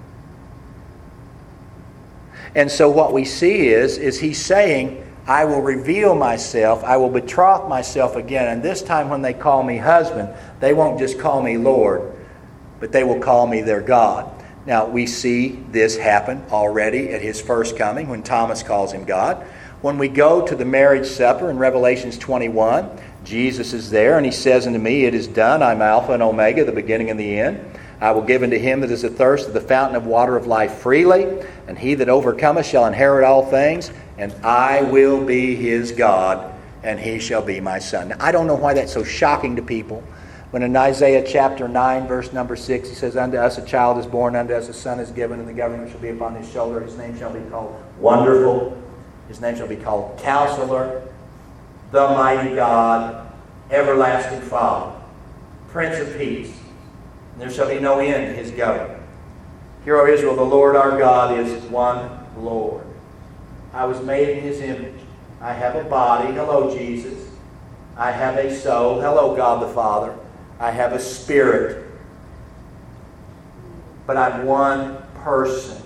And so what we see is he's saying, I will reveal myself, I will betroth myself again. And this time when they call me husband, they won't just call me Lord, but they will call me their God. Now, we see this happen already at his first coming when Thomas calls him God. When we go to the marriage supper in Revelations 21, Jesus is there and he says unto me, It is done, I'm Alpha and Omega, the beginning and the end. I will give unto him that is athirst of the fountain of water of life freely, and he that overcometh shall inherit all things, and I will be his God, and he shall be my son. Now, I don't know why that's so shocking to people. When in Isaiah chapter 9, verse number 6, he says, Unto us a child is born, unto us a son is given, and the government shall be upon his shoulder. His name shall be called Wonderful. His name shall be called Counselor, the Mighty God, Everlasting Father, Prince of Peace. And there shall be no end to his government. Hear, O Israel, the Lord our God is one Lord. I was made in his image. I have a body. Hello, Jesus. I have a soul. Hello, God the Father. I have a spirit. But I'm one person.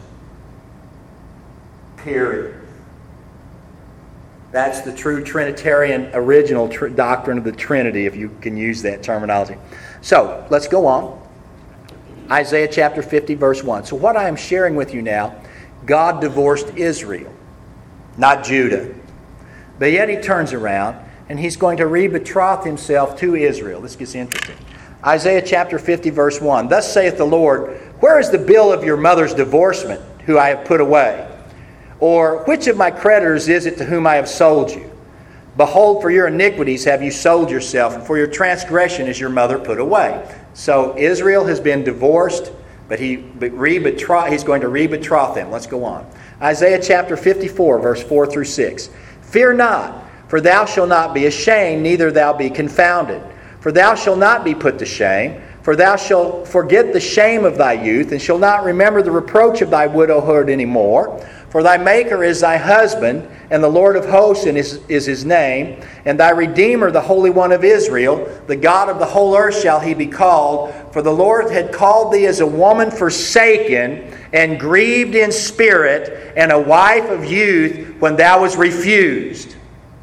Period. That's the true Trinitarian original doctrine of the Trinity, if you can use that terminology. So, let's go on. Isaiah chapter 50, verse 1. So what I am sharing with you now, God divorced Israel, not Judah. But yet he turns around and he's going to re-betroth himself to Israel. This gets interesting. Isaiah chapter 50, verse 1. Thus saith the Lord, Where is the bill of your mother's divorcement, who I have put away? Or which of my creditors is it to whom I have sold you? Behold, for your iniquities have you sold yourself, and for your transgression is your mother put away. So Israel has been divorced, but he's going to re-betroth them. Let's go on. Isaiah chapter 54, verse 4 through 6. Fear not, for thou shalt not be ashamed, neither thou be confounded. For thou shalt not be put to shame, for thou shalt forget the shame of thy youth, and shalt not remember the reproach of thy widowhood any more. For thy Maker is thy husband, and the Lord of hosts is his name, and thy Redeemer, the Holy One of Israel. The God of the whole earth shall he be called. For the Lord had called thee as a woman forsaken, and grieved in spirit, and a wife of youth, when thou was refused.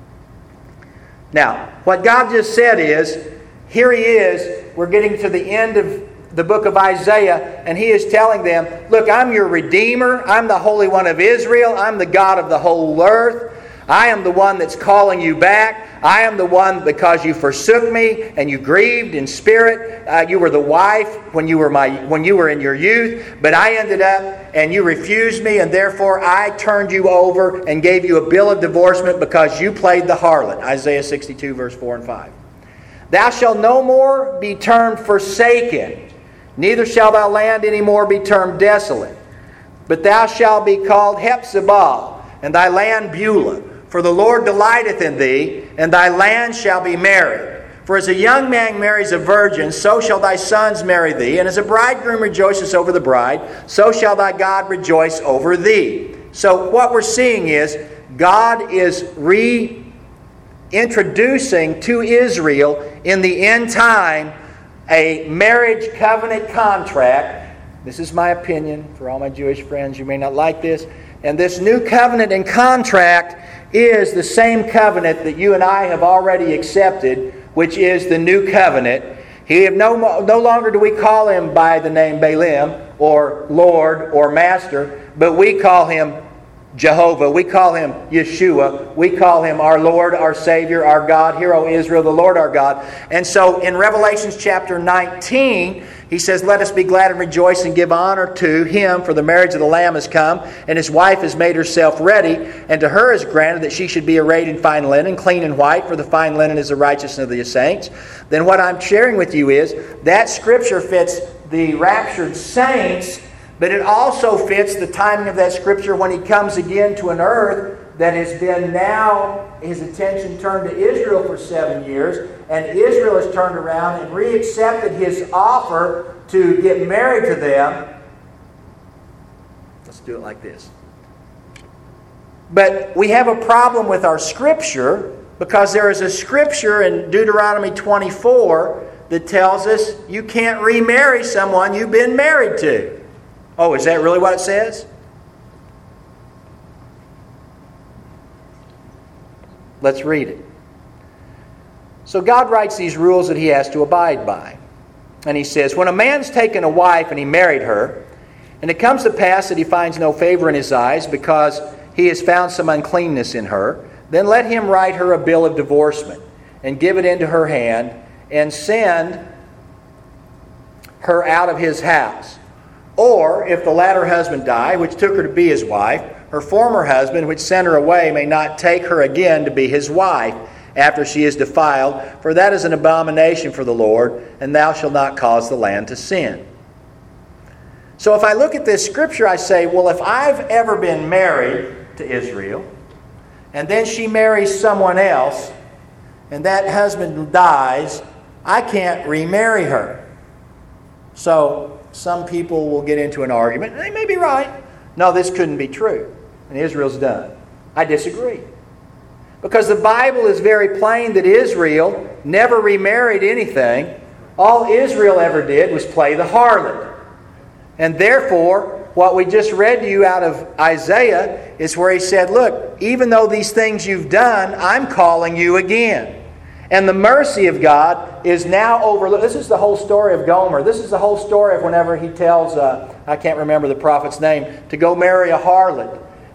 Now, what God just said is, here he is, we're getting to the end of the book of Isaiah, and he is telling them, look, I'm your Redeemer. I'm the Holy One of Israel. I'm the God of the whole earth. I am the one that's calling you back. I am the one because you forsook me and you grieved in spirit. You were the wife when you were in your youth, but I ended up and you refused me, and therefore I turned you over and gave you a bill of divorcement because you played the harlot. Isaiah 62, verse 4 and 5. Thou shalt no more be termed forsaken, neither shall thy land any more be termed desolate. But thou shalt be called Hephzibah, and thy land Beulah. For the Lord delighteth in thee, and thy land shall be married. For as a young man marries a virgin, so shall thy sons marry thee. And as a bridegroom rejoices over the bride, so shall thy God rejoice over thee. So what we're seeing is, God is reintroducing to Israel in the end time a marriage covenant contract. This is my opinion. For all my Jewish friends, you may not like this. And this new covenant and contract is the same covenant that you and I have already accepted, which is the new covenant. No longer do we call him by the name Baalim or Lord or Master, but we call him Jehovah. We call him Yeshua. We call him our Lord, our Savior, our God. Hear, O Israel, the Lord our God. And so in Revelation chapter 19, he says, let us be glad and rejoice and give honor to him, for the marriage of the Lamb has come, and his wife has made herself ready, and to her is granted that she should be arrayed in fine linen, clean and white, for the fine linen is the righteousness of the saints. Then what I'm sharing with you is that scripture fits the raptured saints, but it also fits the timing of that scripture when he comes again to an earth that has been now, his attention turned to Israel for 7 years, and Israel has turned around and re-accepted his offer to get married to them. Let's do it like this. But we have a problem with our scripture, because there is a scripture in Deuteronomy 24 that tells us you can't remarry someone you've been married to. Oh, is that really what it says? Let's read it. So God writes these rules that he has to abide by. And he says, when a man's taken a wife and he married her, and it comes to pass that he finds no favor in his eyes because he has found some uncleanness in her, then let him write her a bill of divorcement and give it into her hand and send her out of his house. Or, if the latter husband die, which took her to be his wife, her former husband, which sent her away, may not take her again to be his wife after she is defiled, for that is an abomination for the Lord, and thou shalt not cause the land to sin. So if I look at this scripture, I say, well, if I've ever been married to Israel, and then she marries someone else, and that husband dies, I can't remarry her. So some people will get into an argument, and they may be right. No, this couldn't be true, and Israel's done. I disagree. Because the Bible is very plain that Israel never remarried anything. All Israel ever did was play the harlot. And therefore, what we just read to you out of Isaiah is where he said, look, even though these things you've done, I'm calling you again. And the mercy of God is now overlooked. This is the whole story of Gomer. This is the whole story of whenever he tells, I can't remember the prophet's name, to go marry a harlot.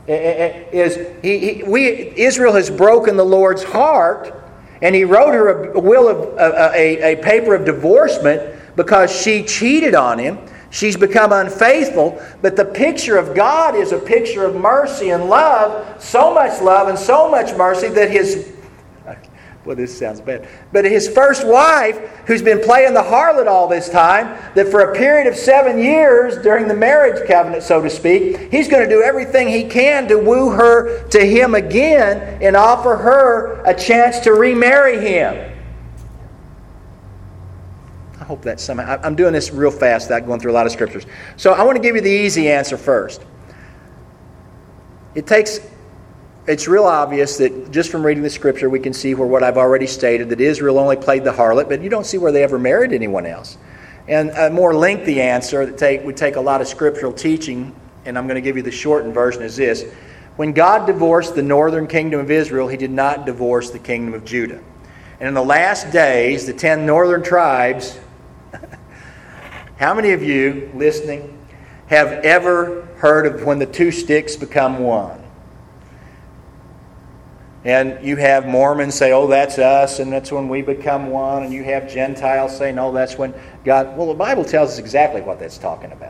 Israel has broken the Lord's heart, and he wrote her a paper of divorcement because she cheated on him. She's become unfaithful, but the picture of God is a picture of mercy and love, so much love and so much mercy that Well, this sounds bad. But his first wife, who's been playing the harlot all this time, that for a period of 7 years during the marriage covenant, so to speak, he's going to do everything he can to woo her to him again and offer her a chance to remarry him. I hope that's somehow... I'm doing this real fast without going through a lot of scriptures. So I want to give you the easy answer first. It's real obvious that just from reading the scripture we can see where what I've already stated, that Israel only played the harlot, but you don't see where they ever married anyone else. And a more lengthy answer that would take a lot of scriptural teaching, and I'm going to give you the shortened version, is this. When God divorced the northern kingdom of Israel, He did not divorce the kingdom of Judah. And in the last days, the 10 northern tribes, how many of you listening have ever heard of when the two sticks become one? And you have Mormons say, oh, that's us, and that's when we become one. And you have Gentiles say, no, that's when God... Well, the Bible tells us exactly what that's talking about.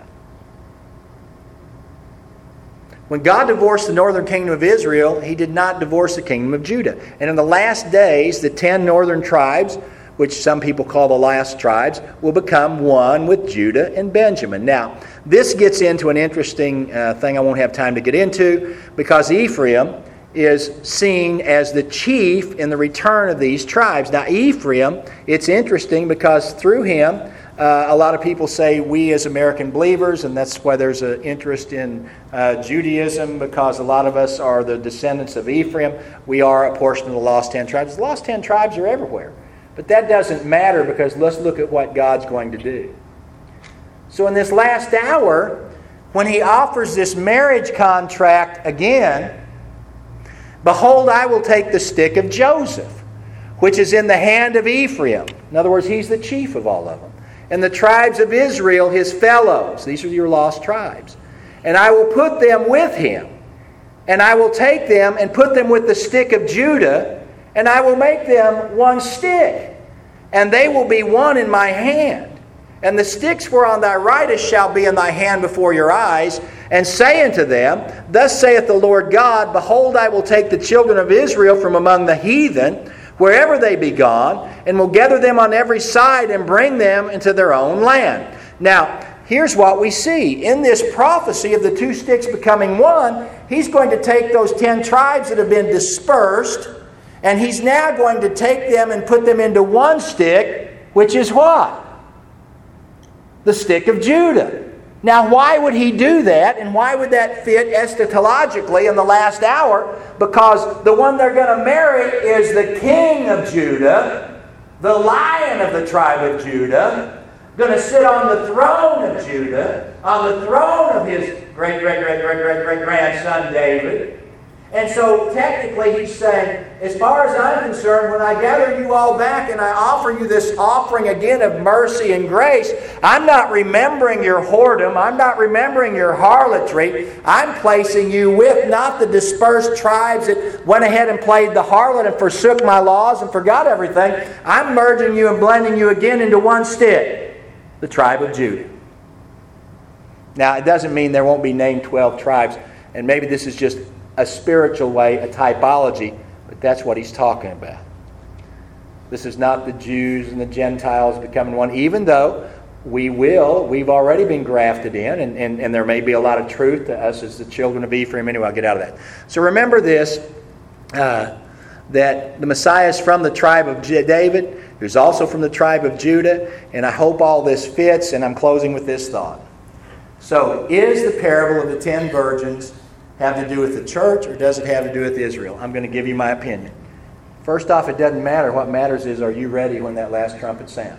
When God divorced the northern kingdom of Israel, He did not divorce the kingdom of Judah. And in the last days, the 10 northern tribes, which some people call the last tribes, will become one with Judah and Benjamin. Now, this gets into an interesting thing I won't have time to get into, because Ephraim is seen as the chief in the return of these tribes. Now, Ephraim, it's interesting because through him, a lot of people say we as American believers, and that's why there's an interest in Judaism, because a lot of us are the descendants of Ephraim. We are a portion of the lost 10 tribes. The lost 10 tribes are everywhere. But that doesn't matter, because let's look at what God's going to do. So in this last hour, when He offers this marriage contract again, behold, I will take the stick of Joseph, which is in the hand of Ephraim. In other words, he's the chief of all of them. And the tribes of Israel, his fellows. These are your lost tribes. And I will put them with him. And I will take them and put them with the stick of Judah. And I will make them one stick. And they will be one in my hand. And the sticks whereon thou writest shall be in thy hand before your eyes. And say unto them, Thus saith the Lord God, Behold, I will take the children of Israel from among the heathen, wherever they be gone, and will gather them on every side and bring them into their own land. Now, here's what we see. In this prophecy of the two sticks becoming one, He's going to take those 10 tribes that have been dispersed, and He's now going to take them and put them into one stick, which is what? The stick of Judah. Now, why would He do that, and why would that fit eschatologically in the last hour? Because the one they're going to marry is the king of Judah, the lion of the tribe of Judah, going to sit on the throne of Judah, on the throne of his great-great-great-great-great-great-grandson David. And so technically He's saying, as far as I'm concerned, when I gather you all back and I offer you this offering again of mercy and grace, I'm not remembering your whoredom. I'm not remembering your harlotry. I'm placing you with not the dispersed tribes that went ahead and played the harlot and forsook my laws and forgot everything. I'm merging you and blending you again into one stick, the tribe of Judah. Now, it doesn't mean there won't be named 12 tribes, and maybe this is just a spiritual way, a typology, but that's what He's talking about. This is not the Jews and the Gentiles becoming one, even though we've already been grafted in, and there may be a lot of truth to us as the children of Ephraim. Anyway, I'll get out of that. So remember this, that the Messiah is from the tribe of David, who's also from the tribe of Judah, and I hope all this fits, and I'm closing with this thought. So, is the parable of the 10 virgins have to do with the church, or does it have to do with Israel? I'm going to give you my opinion. First off, it doesn't matter. What matters is, are you ready when that last trumpet sounds?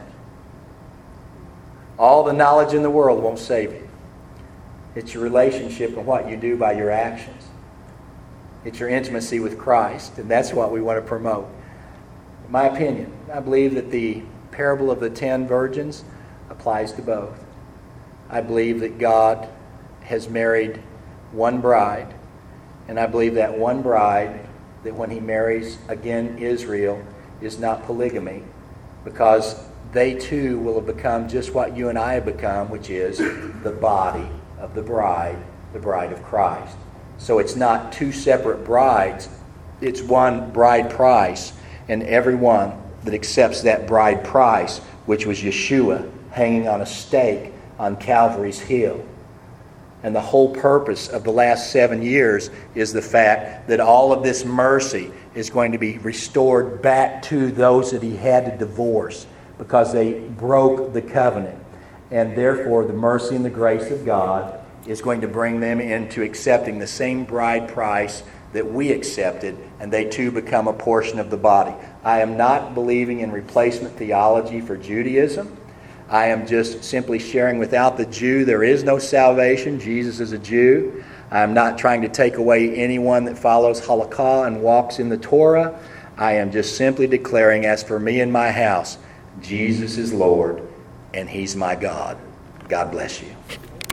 All the knowledge in the world won't save you. It's your relationship and what you do by your actions. It's your intimacy with Christ, and that's what we want to promote. In my opinion, I believe that the parable of the 10 virgins applies to both. I believe that God has married one bride, and I believe that one bride, that when He marries again Israel, is not polygamy, because they too will have become just what you and I have become, which is the body of the bride of Christ. So it's not two separate brides, it's one bride price. and everyone that accepts that bride price, which was Yeshua hanging on a stake on Calvary's hill. And the whole purpose of the last 7 years is the fact that all of this mercy is going to be restored back to those that he had to divorce because they broke the covenant. And therefore, the mercy and the grace of God is going to bring them into accepting the same bride price that we accepted, and they too become a portion of the body. I am not believing in replacement theology for Judaism. I am just simply sharing without the Jew there is no salvation. Jesus is a Jew. I am not trying to take away anyone that follows halakha and walks in the Torah. I am just simply declaring, as for me and my house, Jesus is Lord, and He's my God. God bless you.